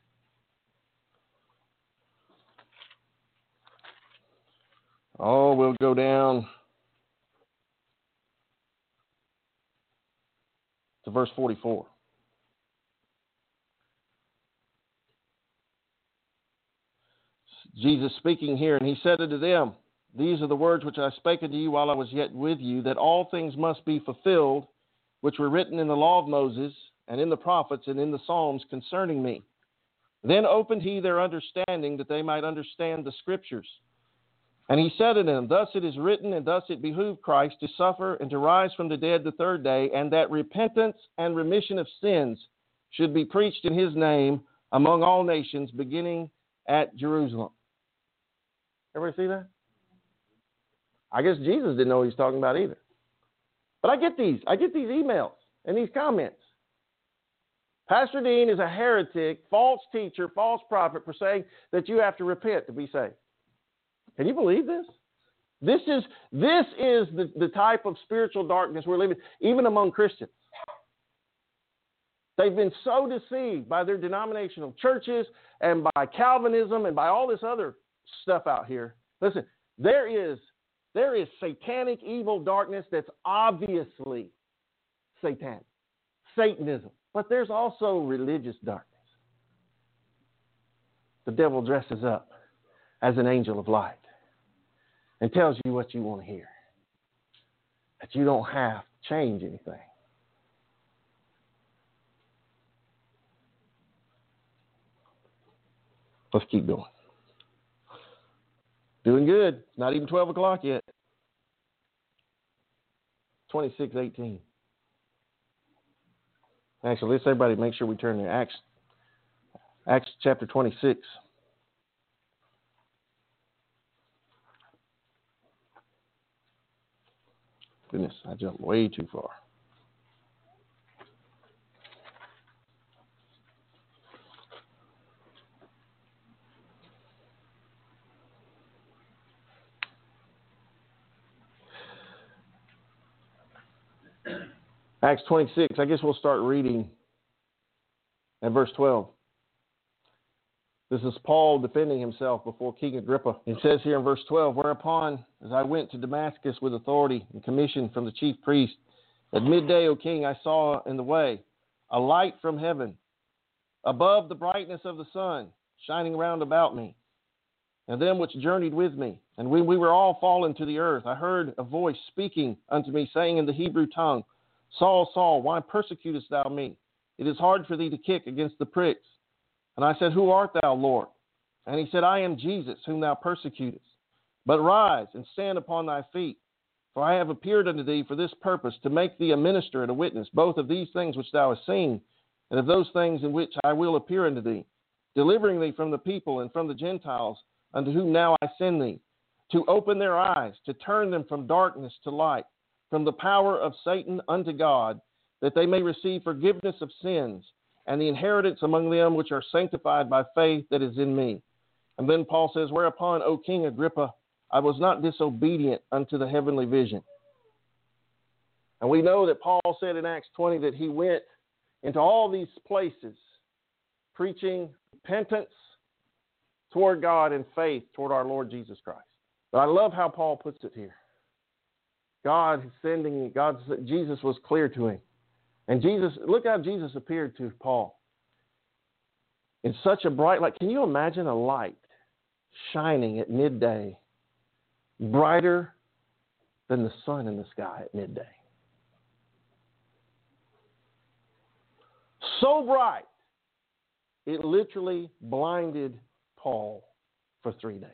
Oh, we'll go down to verse forty-four. Jesus speaking here, and he said unto them, these are the words which I spake unto you while I was yet with you, that all things must be fulfilled, which were written in the law of Moses, and in the prophets, and in the Psalms concerning me. Then opened he their understanding, that they might understand the Scriptures. And he said unto them, thus it is written, and thus it behooved Christ to suffer and to rise from the dead the third day, and that repentance and remission of sins should be preached in his name among all nations, beginning at Jerusalem. Everybody see that? I guess Jesus didn't know what he's talking about either. But I get these. I get these emails and these comments. Pastor Dean is a heretic, false teacher, false prophet for saying that you have to repent to be saved. Can you believe this? This is this is the, the type of spiritual darkness we're living, even among Christians. They've been so deceived by their denominational churches and by Calvinism and by all this other stuff out here. Listen, there is there is satanic evil darkness that's obviously satanic, Satanism. But there's also religious darkness. The devil dresses up as an angel of light and tells you what you want to hear, that you don't have to change anything. Let's keep going. Doing good. It's not even twelve o'clock yet. twenty-six eighteen. Actually, let's everybody make sure we turn to Acts, Acts chapter twenty-six. Goodness, I jumped way too far. Acts twenty-six, I guess we'll start reading at verse twelve. This is Paul defending himself before King Agrippa. It says here in verse twelve, whereupon, as I went to Damascus with authority and commission from the chief priest, at midday, O king, I saw in the way a light from heaven, above the brightness of the sun, shining round about me, and them which journeyed with me. And when we were all fallen to the earth, I heard a voice speaking unto me, saying in the Hebrew tongue, Saul, Saul, why persecutest thou me? It is hard for thee to kick against the pricks. And I said, who art thou, Lord? And he said, I am Jesus, whom thou persecutest. But rise and stand upon thy feet, for I have appeared unto thee for this purpose, to make thee a minister and a witness, both of these things which thou hast seen, and of those things in which I will appear unto thee, delivering thee from the people and from the Gentiles, unto whom now I send thee, to open their eyes, to turn them from darkness to light, from the power of Satan unto God, that they may receive forgiveness of sins, and the inheritance among them which are sanctified by faith that is in me. And then Paul says, whereupon, O King Agrippa, I was not disobedient unto the heavenly vision. And we know that Paul said in Acts twenty that he went into all these places preaching repentance toward God and faith toward our Lord Jesus Christ. But I love how Paul puts it here. God is sending, God, Jesus was clear to him. And Jesus, look how Jesus appeared to Paul. In such a bright light. Can you imagine a light shining at midday, brighter than the sun in the sky at midday? So bright, it literally blinded Paul for three days.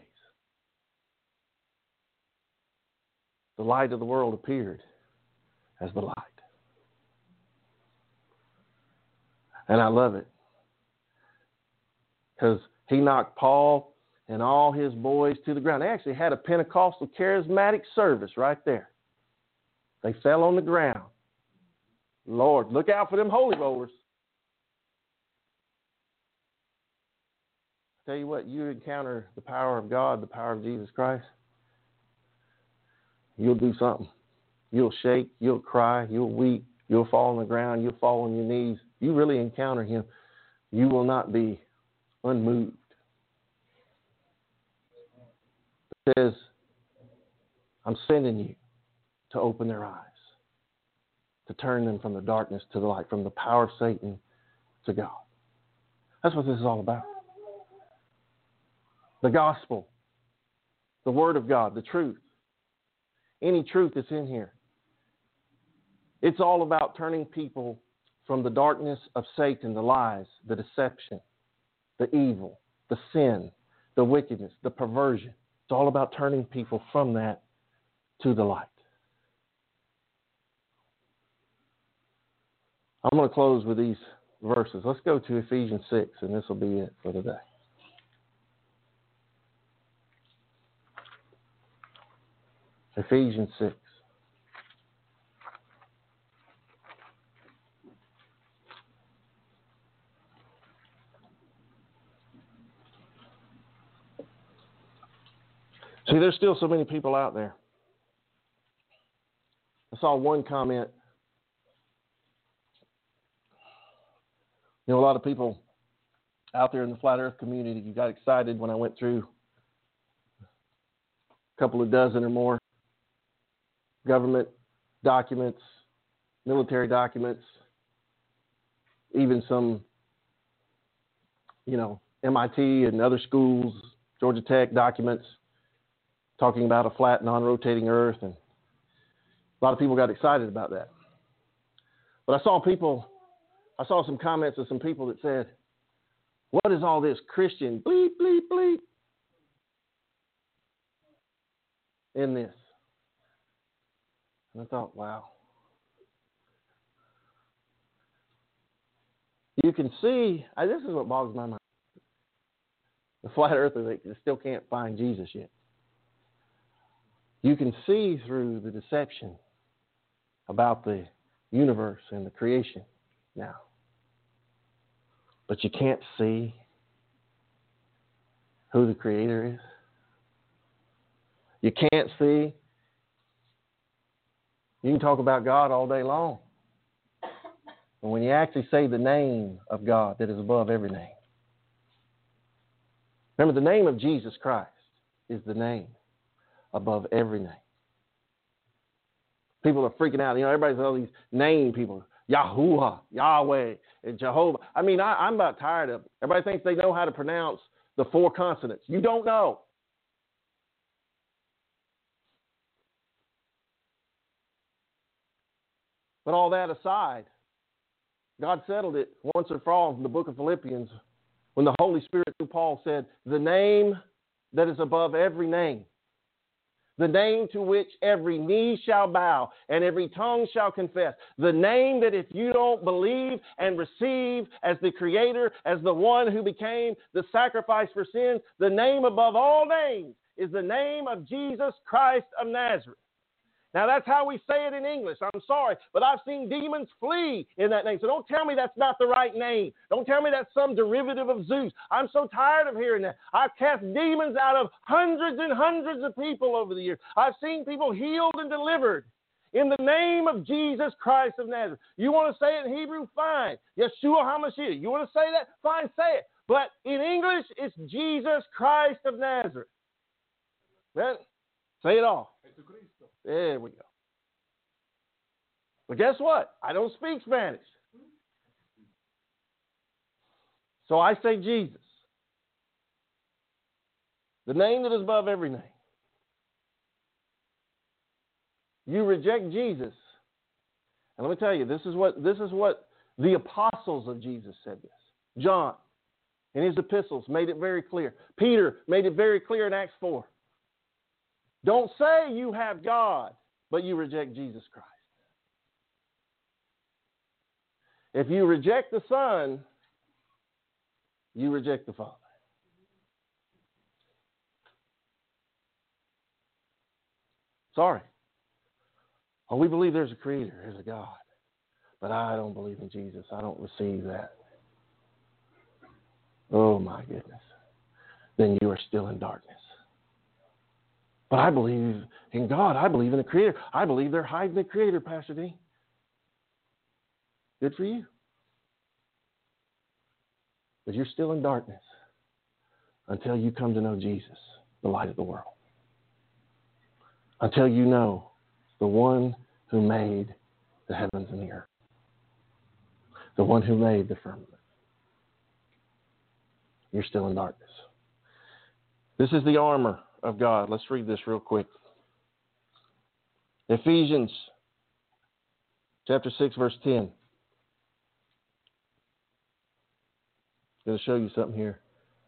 The light of the world appeared as the light. And I love it. Because he knocked Paul and all his boys to the ground. They actually had a Pentecostal charismatic service right there. They fell on the ground. Lord, look out for them holy rollers. Tell you what, you encounter the power of God, the power of Jesus Christ, you'll do something. You'll shake, you'll cry, you'll weep, you'll fall on the ground, you'll fall on your knees. You really encounter him. You will not be unmoved. It says, I'm sending you to open their eyes, to turn them from the darkness to the light, from the power of Satan to God. That's what this is all about. The gospel, the word of God, the truth, any truth that's in here. It's all about turning people from the darkness of Satan, the lies, the deception, the evil, the sin, the wickedness, the perversion. It's all about turning people from that to the light. I'm going to close with these verses. Let's go to Ephesians six, and this will be it for today. Ephesians six. See, there's still so many people out there. I saw one comment. You know, a lot of people out there in the flat earth community, you got excited when I went through a couple of dozen or more government documents, military documents, even some, you know, M I T and other schools, Georgia Tech documents, talking about a flat, non-rotating earth. And a lot of people got excited about that. But I saw people, I saw some comments of some people that said, what is all this Christian bleep, bleep, bleep in this? And I thought, wow. You can see, I, this is what boggles my mind. The flat earthers, they still can't find Jesus yet. You can see through the deception about the universe and the creation now. But you can't see who the Creator is. You can't see. You can talk about God all day long. But when you actually say the name of God that is above every name. Remember, the name of Jesus Christ is the name above every name. People are freaking out. You know, everybody's all these name people. Yahuwah, Yahweh, and Jehovah. I mean, I, I'm about tired of it. Everybody thinks they know how to pronounce the four consonants. You don't know. But all that aside, God settled it once and for all in the book of Philippians when the Holy Spirit through Paul said, the name that is above every name, the name to which every knee shall bow and every tongue shall confess, the name that if you don't believe and receive as the Creator, as the one who became the sacrifice for sins, the name above all names is the name of Jesus Christ of Nazareth. Now, that's how we say it in English. I'm sorry, but I've seen demons flee in that name. So don't tell me that's not the right name. Don't tell me that's some derivative of Zeus. I'm so tired of hearing that. I've cast demons out of hundreds and hundreds of people over the years. I've seen people healed and delivered in the name of Jesus Christ of Nazareth. You want to say it in Hebrew? Fine. Yeshua HaMashiach. You want to say that? Fine, say it. But in English, it's Jesus Christ of Nazareth. Then, say it all. There we go. But guess what? I don't speak Spanish. So I say Jesus. The name that is above every name. You reject Jesus. And let me tell you, this is what this is what the apostles of Jesus said this. John, in his epistles, made it very clear. Peter made it very clear in Acts four. Don't say you have God, but you reject Jesus Christ. If you reject the Son, you reject the Father. Sorry. Oh, we believe there's a creator, there's a God. But I don't believe in Jesus. I don't receive that. Oh, my goodness. Then you are still in darkness. But I believe in God. I believe in the Creator. I believe they're hiding the Creator, Pastor D. Good for you. But you're still in darkness until you come to know Jesus, the light of the world. Until you know the one who made the heavens and the earth. The one who made the firmament. You're still in darkness. This is the armor of God. Let's read this real quick. Ephesians chapter six, verse ten. I'm going to show you something here.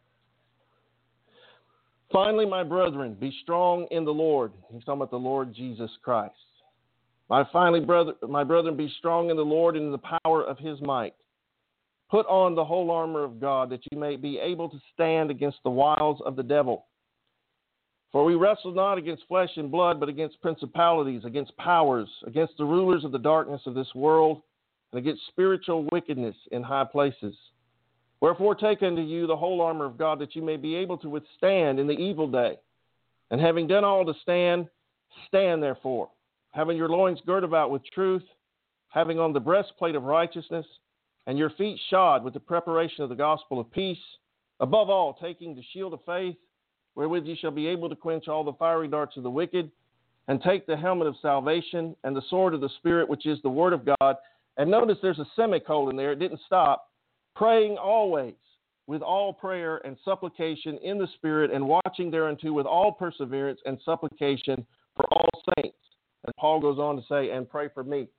Finally, my brethren, be strong in the Lord. He's talking about the Lord Jesus Christ. My finally, brother, my brethren, be strong in the Lord and in the power of his might. Put on the whole armor of God, that you may be able to stand against the wiles of the devil. For we wrestle not against flesh and blood, but against principalities, against powers, against the rulers of the darkness of this world, and against spiritual wickedness in high places. Wherefore take unto you the whole armor of God, that you may be able to withstand in the evil day. And having done all to stand, stand therefore, having your loins girt about with truth, having on the breastplate of righteousness, and your feet shod with the preparation of the gospel of peace, above all taking the shield of faith, wherewith you shall be able to quench all the fiery darts of the wicked, and take the helmet of salvation and the sword of the Spirit, which is the word of God. And notice there's a semicolon there. It didn't stop. Praying always with all prayer and supplication in the Spirit, and watching thereunto with all perseverance and supplication for all saints. And Paul goes on to say, and pray for me.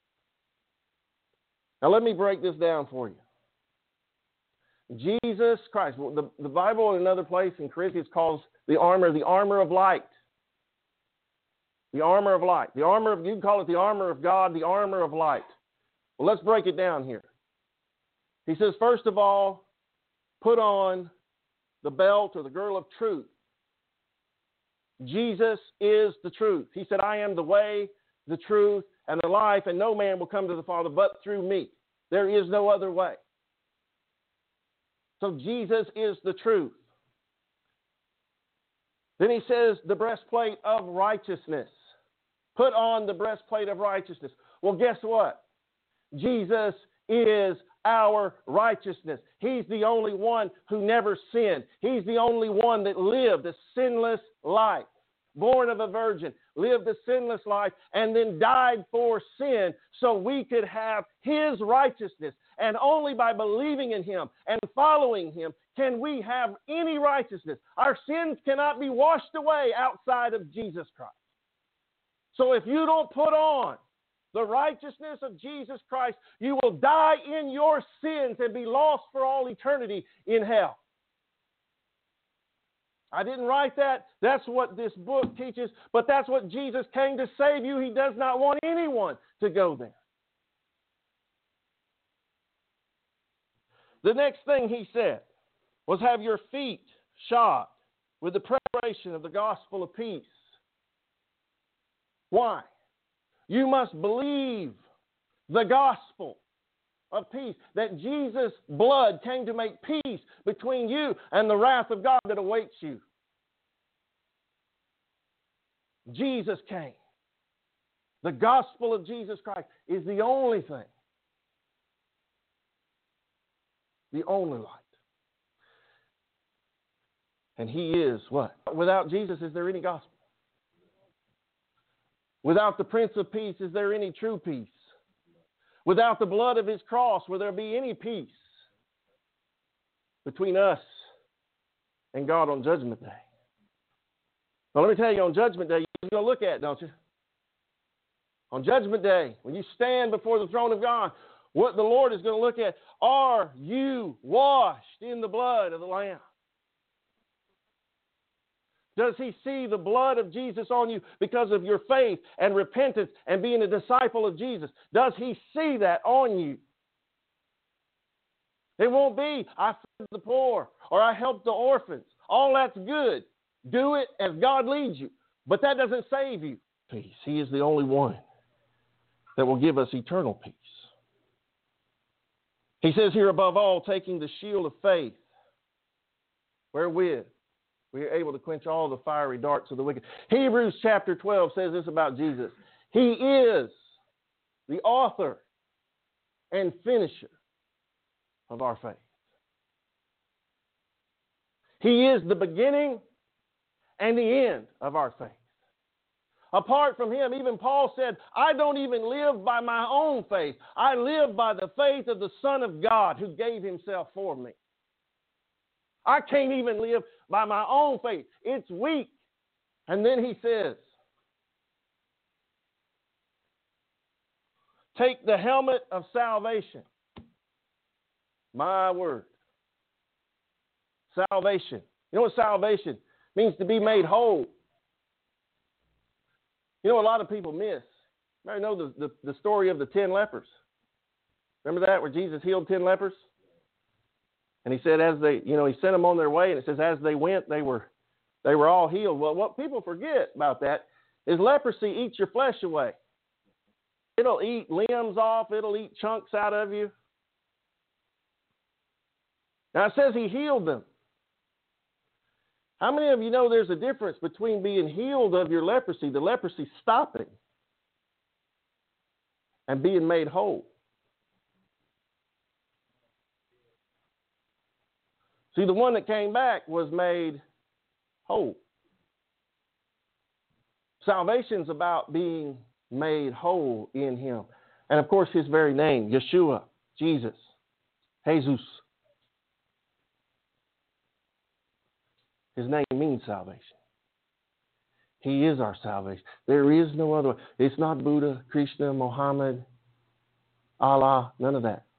Now let me break this down for you. Jesus Christ. The, the Bible in another place in Corinthians calls the armor the armor of light. The armor of light. The armor of, you can call it the armor of God, the armor of light. Well, let's break it down here. He says, first of all, put on the belt or the girdle of truth. Jesus is the truth. He said, I am the way, the truth, and the life, and no man will come to the Father but through me. There is no other way. So Jesus is the truth. Then he says the breastplate of righteousness. Put on the breastplate of righteousness. Well, guess what? Jesus is our righteousness. He's the only one who never sinned. He's the only one that lived a sinless life. Born of a virgin, lived a sinless life, and then died for sin so we could have his righteousness. And only by believing in him and following him can we have any righteousness. Our sins cannot be washed away outside of Jesus Christ. So if you don't put on the righteousness of Jesus Christ, you will die in your sins and be lost for all eternity in hell. I didn't write that. That's what this book teaches, but that's what Jesus came to save you. He does not want anyone to go there. The next thing he said was, have your feet shod with the preparation of the gospel of peace. Why? You must believe the gospel of peace, that Jesus' blood came to make peace between you and the wrath of God that awaits you. Jesus came. The gospel of Jesus Christ is the only thing, the only light. And He is what? Without Jesus, is there any gospel? Without the Prince of Peace, is there any true peace? Without the blood of His cross, will there be any peace between us and God on Judgment Day? Well, let me tell you, on Judgment Day, you're going to look at it, don't you? On Judgment Day, when you stand before the throne of God, what the Lord is going to look at, are you washed in the blood of the Lamb? Does He see the blood of Jesus on you because of your faith and repentance and being a disciple of Jesus? Does He see that on you? It won't be, I fed the poor or I helped the orphans. All that's good. Do it as God leads you. But that doesn't save you. Peace. He is the only one that will give us eternal peace. He says here, above all, taking the shield of faith, wherewith we are able to quench all the fiery darts of the wicked. Hebrews chapter twelve says this about Jesus. He is the author and finisher of our faith. He is the beginning and the end of our faith. Apart from Him, even Paul said, I don't even live by my own faith. I live by the faith of the Son of God who gave Himself for me. I can't even live by my own faith. It's weak. And then he says, take the helmet of salvation. My word. Salvation. You know what salvation means? To be made whole. You know what a lot of people miss? You know the, the, the story of the ten lepers. Remember that, where Jesus healed ten lepers? And He said, as they, you know, He sent them on their way, and it says, as they went, they were, they were all healed. Well, what people forget about that is leprosy eats your flesh away. It'll eat limbs off. It'll eat chunks out of you. Now, it says He healed them. How many of you know there's a difference between being healed of your leprosy, the leprosy stopping, and being made whole? See, the one that came back was made whole. Salvation's about being made whole in Him. And, of course, His very name, Yeshua, Jesus, Jesus. His name means salvation. He is our salvation. There is no other way. It's not Buddha, Krishna, Muhammad, Allah, none of that.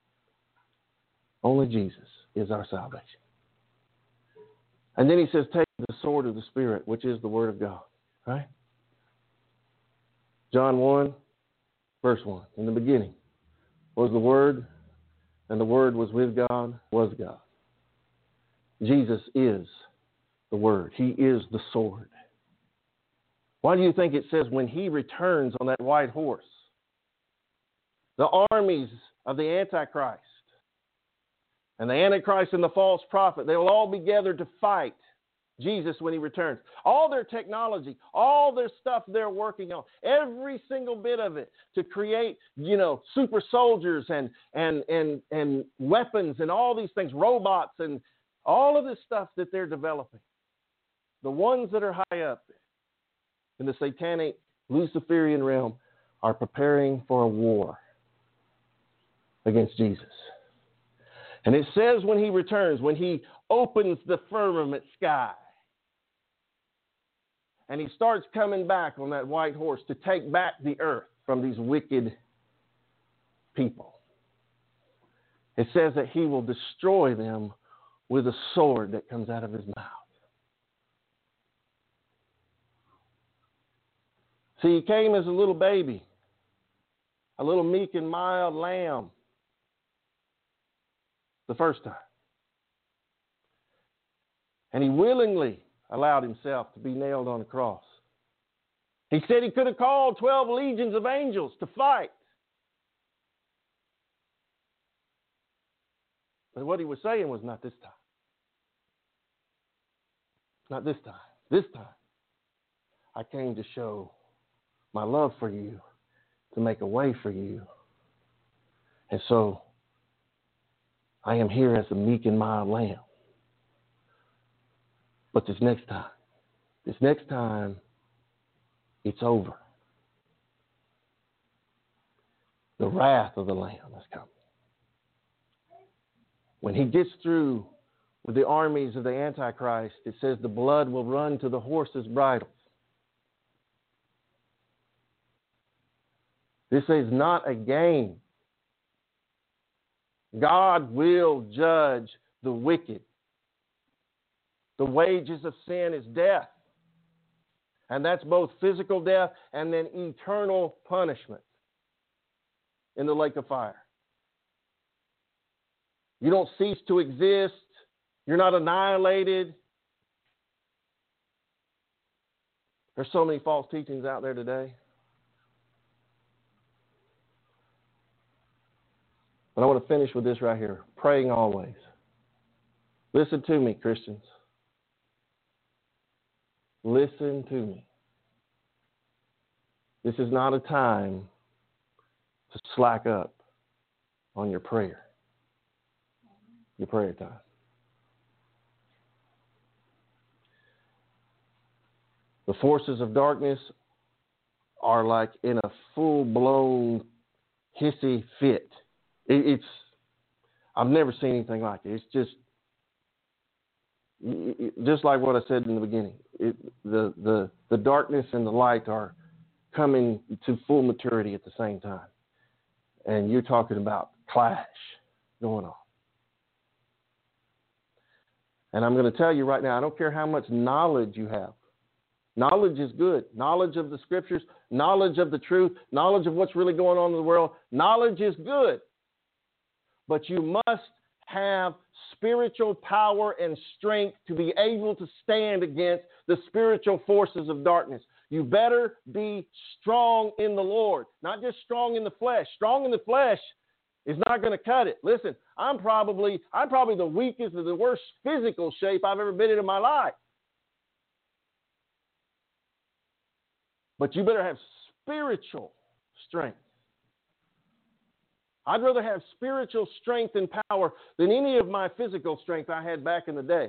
Only Jesus is our salvation. And then He says, take the sword of the Spirit, which is the Word of God. Right? John one, verse one. In the beginning was the Word, and the Word was with God, was God. Jesus is the Word. He is the sword. Why do you think it says when He returns on that white horse, the armies of the Antichrist and the Antichrist and the false prophet, they will all be gathered to fight Jesus when He returns. All their technology, all their stuff they're working on, every single bit of it to create, you know, super soldiers and and and and weapons and all these things, robots and all of this stuff that they're developing. The ones that are high up in the satanic Luciferian realm are preparing for a war against Jesus. And it says when He returns, when He opens the firmament sky, and He starts coming back on that white horse to take back the earth from these wicked people, it says that He will destroy them with a sword that comes out of His mouth. See, He came as a little baby, a little meek and mild lamb the first time. And He willingly allowed Himself to be nailed on a cross. He said he could have called twelve legions of angels to fight. But what he was saying was, not this time. Not this time. This time, I came to show my love for you, to make a way for you. And so, I am here as a meek and mild lamb. But this next time, this next time, it's over. The wrath of the Lamb is coming. When he gets through with the armies of the Antichrist, it says the blood will run to the horses' bridles. This is not a game. God will judge the wicked. The wages of sin is death. And that's both physical death and then eternal punishment in the lake of fire. You don't cease to exist. You're not annihilated. There's so many false teachings out there today. But I want to finish with this right here. Praying always. Listen to me, Christians. Listen to me. This is not a time to slack up on your prayer. Your prayer time. The forces of darkness are like in a full-blown hissy fit. It, it's, I've never seen anything like it. It's just, just like what I said in the beginning. It, the, the, the darkness and the light are coming to full maturity at the same time. And you're talking about clash going on. And I'm going to tell you right now, I don't care how much knowledge you have. Knowledge is good. Knowledge of the scriptures, knowledge of the truth, knowledge of what's really going on in the world. Knowledge is good. But you must have spiritual power and strength to be able to stand against the spiritual forces of darkness. You better be strong in the Lord, not just strong in the flesh. Strong in the flesh is not going to cut it. Listen, I'm probably I'm probably the weakest of the worst physical shape I've ever been in in my life. But you better have spiritual strength. I'd rather have spiritual strength and power than any of my physical strength I had back in the day.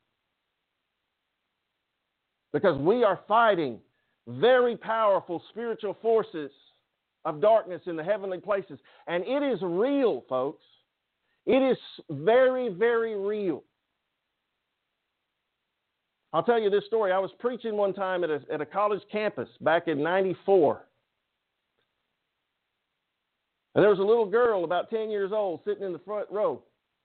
Because we are fighting very powerful spiritual forces of darkness in the heavenly places. And it is real, folks. It is very, very real. I'll tell you this story. I was preaching one time at a, at a college campus back in ninety-four. And there was a little girl about ten years old sitting in the front row.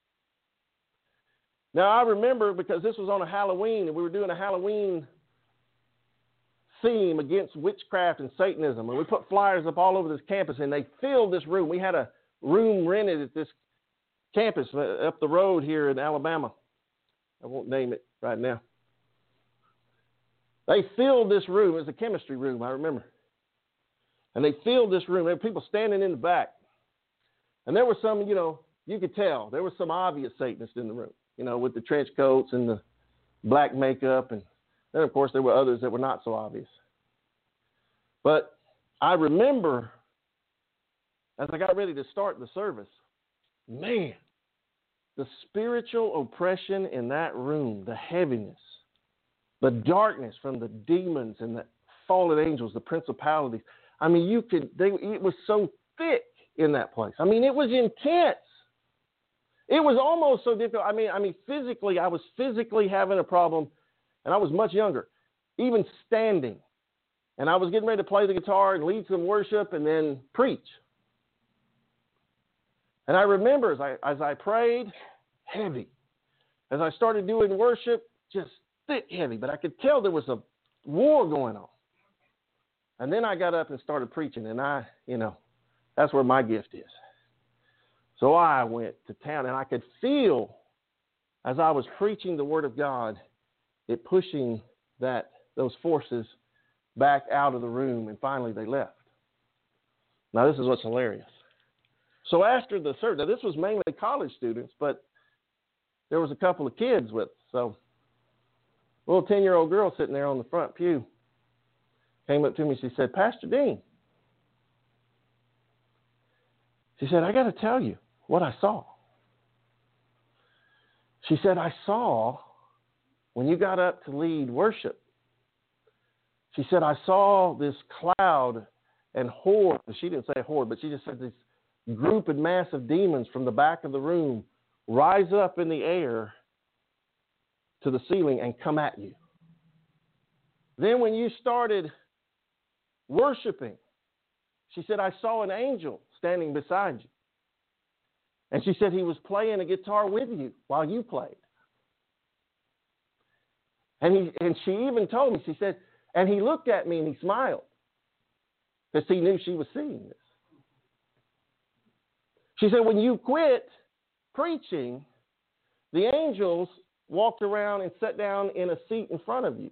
Now, I remember because this was on a Halloween, and we were doing a Halloween theme against witchcraft and Satanism. And we put flyers up all over this campus, and they filled this room. We had a room rented at this campus up the road here in Alabama. I won't name it right now. They filled this room. It was a chemistry room, I remember. And they filled this room. There were people standing in the back. And there were some, you know, you could tell. There were some obvious Satanists in the room, you know, with the trench coats and the black makeup. And then, of course, there were others that were not so obvious. But I remember, as I got ready to start the service, man, the spiritual oppression in that room, the heaviness, the darkness from the demons and the fallen angels, the principalities. I mean, you could, they, it was so thick in that place. I mean, it was intense. It was almost so difficult. I mean, I mean, physically, I was physically having a problem, and I was much younger, even standing. And I was getting ready to play the guitar and lead some worship and then preach. And I remember as I, as I prayed, heavy. As I started doing worship, just thick, heavy. But I could tell there was a war going on. And then I got up and started preaching, and I, you know, that's where my gift is. So I went to town, and I could feel, as I was preaching the Word of God, it pushing that those forces back out of the room, and finally they left. Now, this is what's hilarious. So after the service, now this was mainly college students, but there was a couple of kids with us. So a little ten-year-old girl sitting there on the front pew came up to me. She said, Pastor Dean, she said, I got to tell you what I saw. She said, I saw when you got up to lead worship, she said, I saw this cloud and horde. She didn't say horde, but she just said this group and mass of demons from the back of the room rise up in the air to the ceiling and come at you. Then when you started worshiping, she said, I saw an angel standing beside you. And she said he was playing a guitar with you while you played. And he and she even told me, she said, and he looked at me and he smiled because he knew she was seeing this. She said, when you quit preaching, the angels walked around and sat down in a seat in front of you.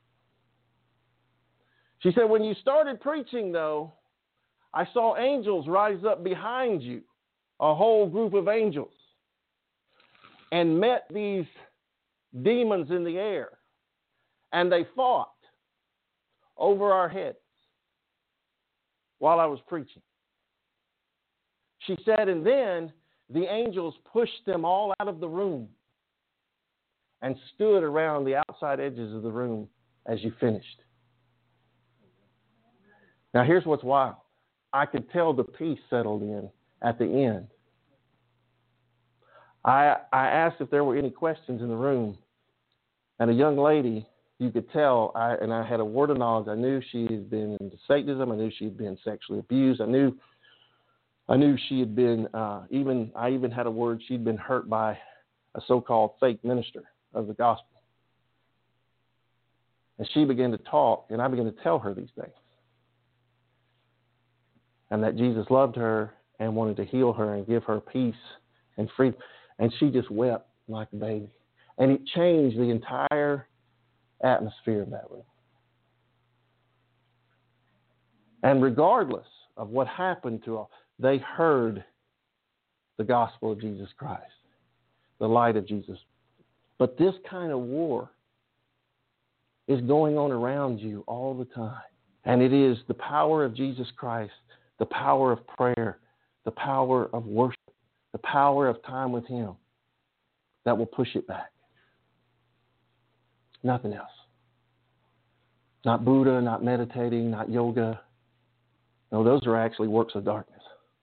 She said, when you started preaching, though, I saw angels rise up behind you, a whole group of angels, and met these demons in the air. And they fought over our heads while I was preaching. She said, and then the angels pushed them all out of the room and stood around the outside edges of the room as you finished. Now, here's what's wild. I could tell the peace settled in at the end. I, I asked if there were any questions in the room, and a young lady, you could tell, I, and I had a word of knowledge. I knew she had been into Satanism. I knew she had been sexually abused. I knew, I knew she had been uh, even. I even had a word. She'd been hurt by a so-called fake minister of the gospel. And she began to talk, and I began to tell her these things, and that Jesus loved her and wanted to heal her and give her peace and freedom. And she just wept like a baby, and it changed the entire atmosphere of that room. And regardless of what happened to all, they heard the gospel of Jesus Christ, the light of Jesus. But this kind of war is going on around you all the time. And it is the power of Jesus Christ, the power of prayer, the power of worship, the power of time with Him that will push it back. Nothing else. Not Buddha, not meditating, not yoga. No, those are actually works of darkness.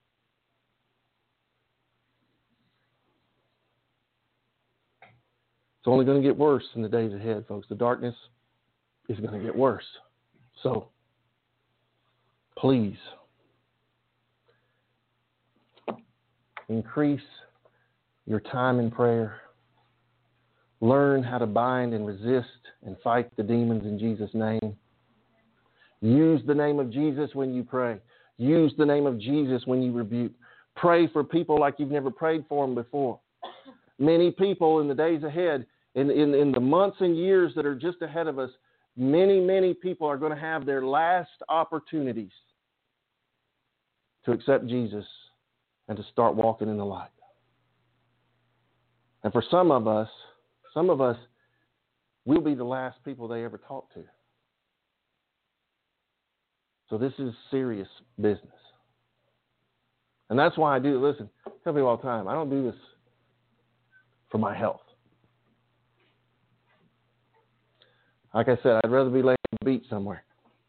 It's only going to get worse in the days ahead, folks. The darkness is going to get worse. So, please, increase your time in prayer. Learn how to bind and resist and fight the demons in Jesus' name. Use the name of Jesus when you pray. Use the name of Jesus when you rebuke. Pray for people like you've never prayed for them before. Many people in the days ahead, in, in, in the months and years that are just ahead of us, many, many people are going to have their last opportunities to accept Jesus and to start walking in the light. And for some of us, some of us will be the last people they ever talk to. So this is serious business. And that's why I do, listen, I tell people all the time, I don't do this for my health. Like I said, I'd rather be laying on the beach somewhere.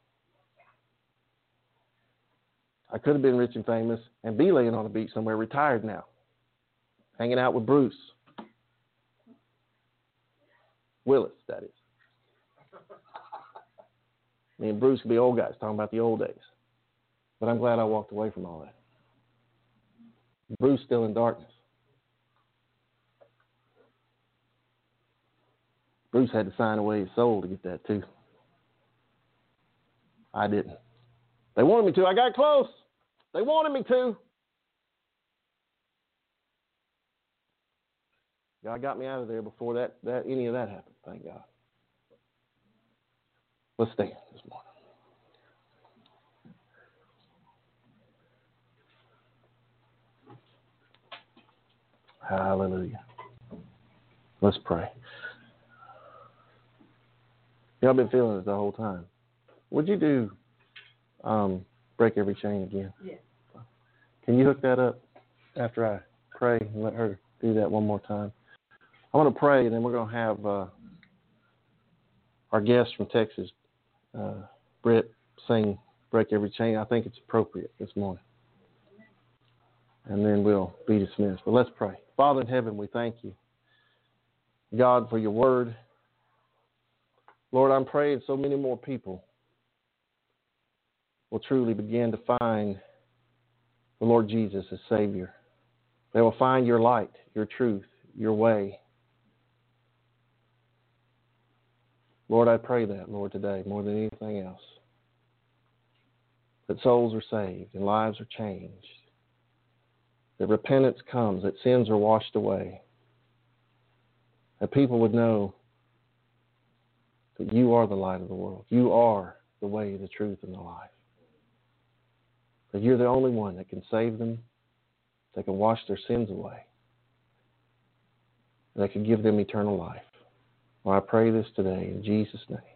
I could have been rich and famous and be laying on the beach somewhere, retired now, hanging out with Bruce Willis, that is. Me and Bruce could be old guys talking about the old days. But I'm glad I walked away from all that. Bruce still in darkness. Bruce had to sign away his soul to get that too. I didn't. They wanted me to. I got close. They wanted me to. God got me out of there before that, that any of that happened. Thank God. Let's stand this morning. Hallelujah. Let's pray. You know, I've been feeling it the whole time. Would you do um, Break Every Chain again? Yes. Can you hook that up after I pray and let her do that one more time? I want to pray, and then we're going to have uh, our guest from Texas, uh, Britt, sing Break Every Chain. I think it's appropriate this morning. And then we'll be dismissed. But let's pray. Father in heaven, we thank you, God, for your word. Lord, I'm praying so many more people will truly begin to find the Lord Jesus as Savior. They will find your light, your truth, your way. Lord, I pray that, Lord, today, more than anything else, that souls are saved and lives are changed, that repentance comes, that sins are washed away, that people would know that you are the light of the world. You are the way, the truth, and the life. That you're the only one that can save them, that can wash their sins away, that can give them eternal life. Well, I pray this today in Jesus' name.